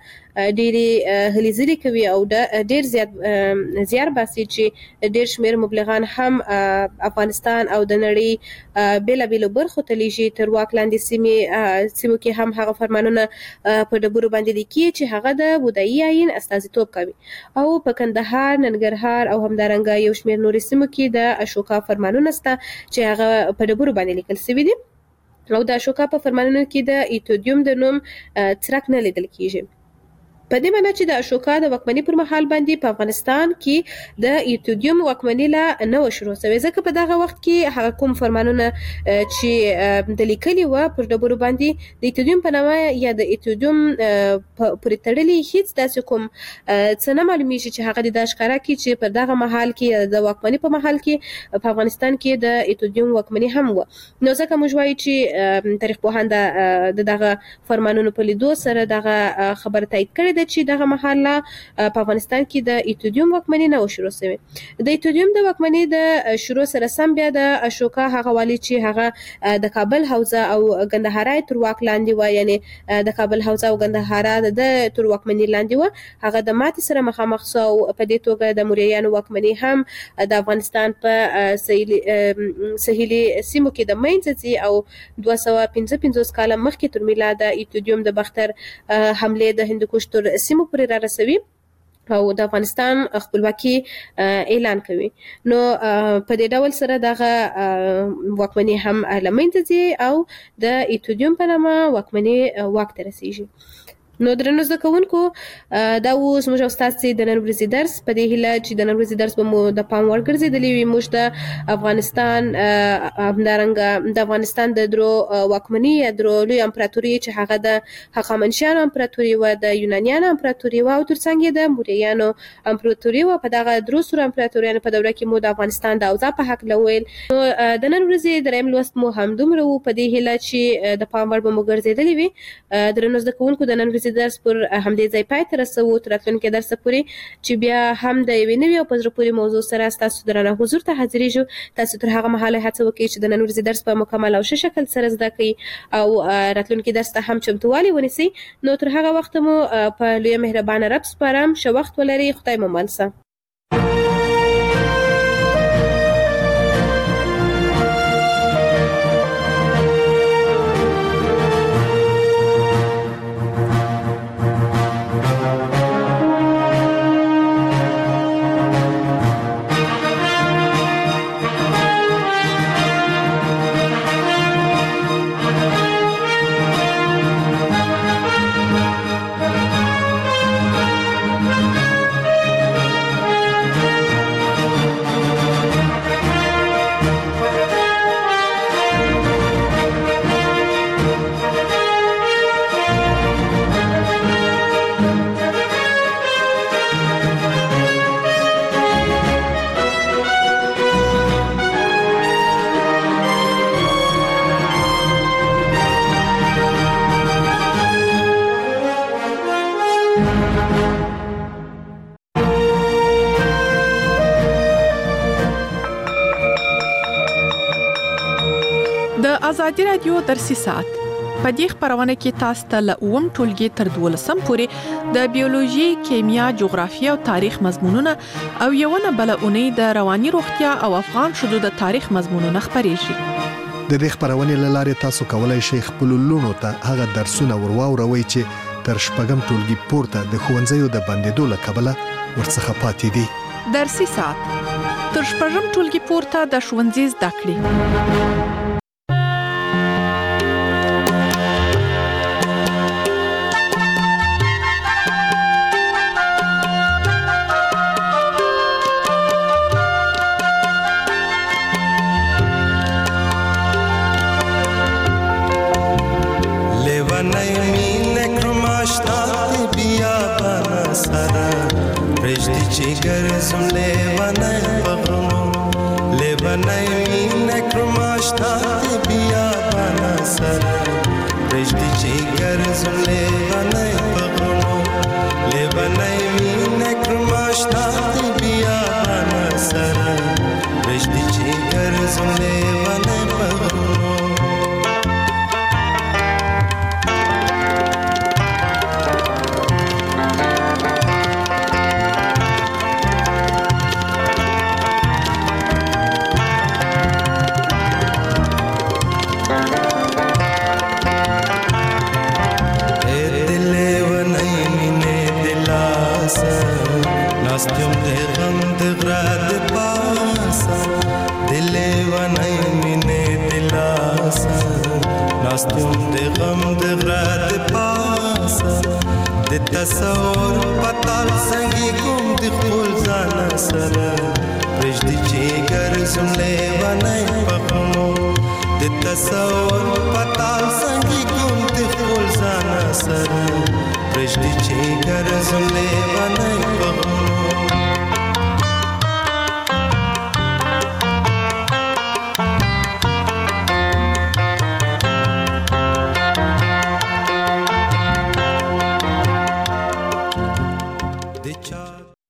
ډېرې هلې ځلې کوي او ډېر زیات زیار باسي چې ډېر شمېر مبلغان هم افغانستان او د نړۍ بېلابېلو برخو ته لیږي. تر واک لاندې سیمې سیمو کې هم هغه فرمانونه په ډبرو باندې لیکي چې هغه د بودایي آیین استازیتوب کوي او په کندهار، ننګرهار او همدارنګه یو شمېر نورې سیمو کې د اشوکا فرمانونه شته چې هغه په ډبرو باندې لیکل شوي دي او د اشوکا په فرمانونو کې د ایتودیوم د نوم څرک نه لیدل کیږي. په دې معنی چې د اشوکا د واکمنۍ پر مهال باندې په افغانستان کې د ایتودیوم واکمنۍ لا نه و شروع شوې ځکه په دغه وخت کې هغه کوم فرمانونه چې د لیکلي وه پر ډبرو باندې د ایتودیوم په نامه یا د ایتودیوم پورې تړلي هیڅ داسې کوم څه نه معلومیږي چې هغه د دا ښکاره کړي چې په دغه مهال کې د واکمنۍ په مهال کې په افغانستان کې د ایتودیوم واکمنۍ هم وه. نو ځکه موږ وایو چې تاریخ پوهان د دغه فرمانونو په لیدو سره دغه خبره تایید کړې چې دغه مهاله په افغانستان کې د ایتودیوم واکمنۍ نه و شروع شوې. د ایتودیوم د واکمنۍ د شروع سره سم بیا د اشوکا هغه والی چې هغه د کابل حوزه او ګندهارا تر واک لاندې و یعنی د کابل حوزه او ګندهارا د تر واکمنۍ لاندې و هغه د ماتې سره مخامخ شو او په دې توګه د موریانو واکمنۍ هم د افغانستان په سهیلي سیمو کې د منځه ځي او دوه سوه پنځه پنځوس کاله مخکې تر میلاده ایتودیوم د باختر حملې د هندوکش تر سیمو پورې را رسوي او د افغانستان خپلواکي اعلان کوي. نو په دې ډول سره دغه واکمنۍ هم له منځه ځي او د ایتودیوم په نامه واکمنۍ واک ته رسیږي. نو درنو زده کوونکو دا اوس موږ او ستاسې د نن ورځې درس په دې هیله چې د نن ورځې درس به مو د پام وړ ګرځېدلی وي. موږ د افغانستان همدارنګه د افغانستان د درو واکمنۍ یا درو لوی امپراتوري چې هغه د هخامنشیانو امپراتوري وه، د یونانیانو امپراتوري وه او ترڅنګ یې د موریانو امپراتوري وه. په دغه درو سرو امپراتوریانو په دوره کې مو د افغانستان د اوضاع په هکله وویل. نو د نن ورځې دریم لوست مو همدومره و په دې هیله چې د پام وړ به مو ګرځېدلی وي. درنو زده کوونکو د نن ورځې درس پر همدې ځای پای ته رسوو تر راتلونکي درسه پورې چې بیا هم د یوې نوې او په زړه پورې موضوع سره ستاسو درانه حضور ته حاضرېږو. تاسو تر هغه مهاله هڅه وکړئ چې د نن ورځې درس په مکمل او ښه شکل سره زده کړئ او راتلونکي درس ته هم چمتووالی ونیسئ. نو تر هغه وخته مو په لویه مهربانه رب سپارم. ښه وخت ولرئ. خدای مو مل شه. د ازادي رادیو درسي ساعت په دې خبرونه کې تاسو ته له اووم ټولګي تر دولسم پورې د بیولوژي، کیمیا، جغرافیه او تاریخ مضمونونه او یو نه بل اونۍ د رواني روغتیا او افغان شذو د تاریخ مضمونونه خبرېږي. د دې خبرونه لاره تاسو کولای شئ خپل لونو ته هغه درسونه ورواوروي چې تر شپږم ټولګي پورته د ښوونځیو د بندیدو له کبله ورڅخه پاتې دي. درسي ساعت تر شپږم ټولګي پورته د ښوونځي زده کړې. Garzum levanay bagmo levanay mine krumashtat biya bana sar rishti chi garzum levanay bagmo levanay mine krumashtat biya bana sar rishti chi garzum levanay bagmo Nastum de gham de grad pasa dile vanay mine dilasa Nastum de gham de grad pasa de tasawur patal sangi gum de khul zana sara rishdi jigar zumle vanay paqmo de tasawur patal sangi gum de khul zana sara rishdi jigar zumle vanay paqmo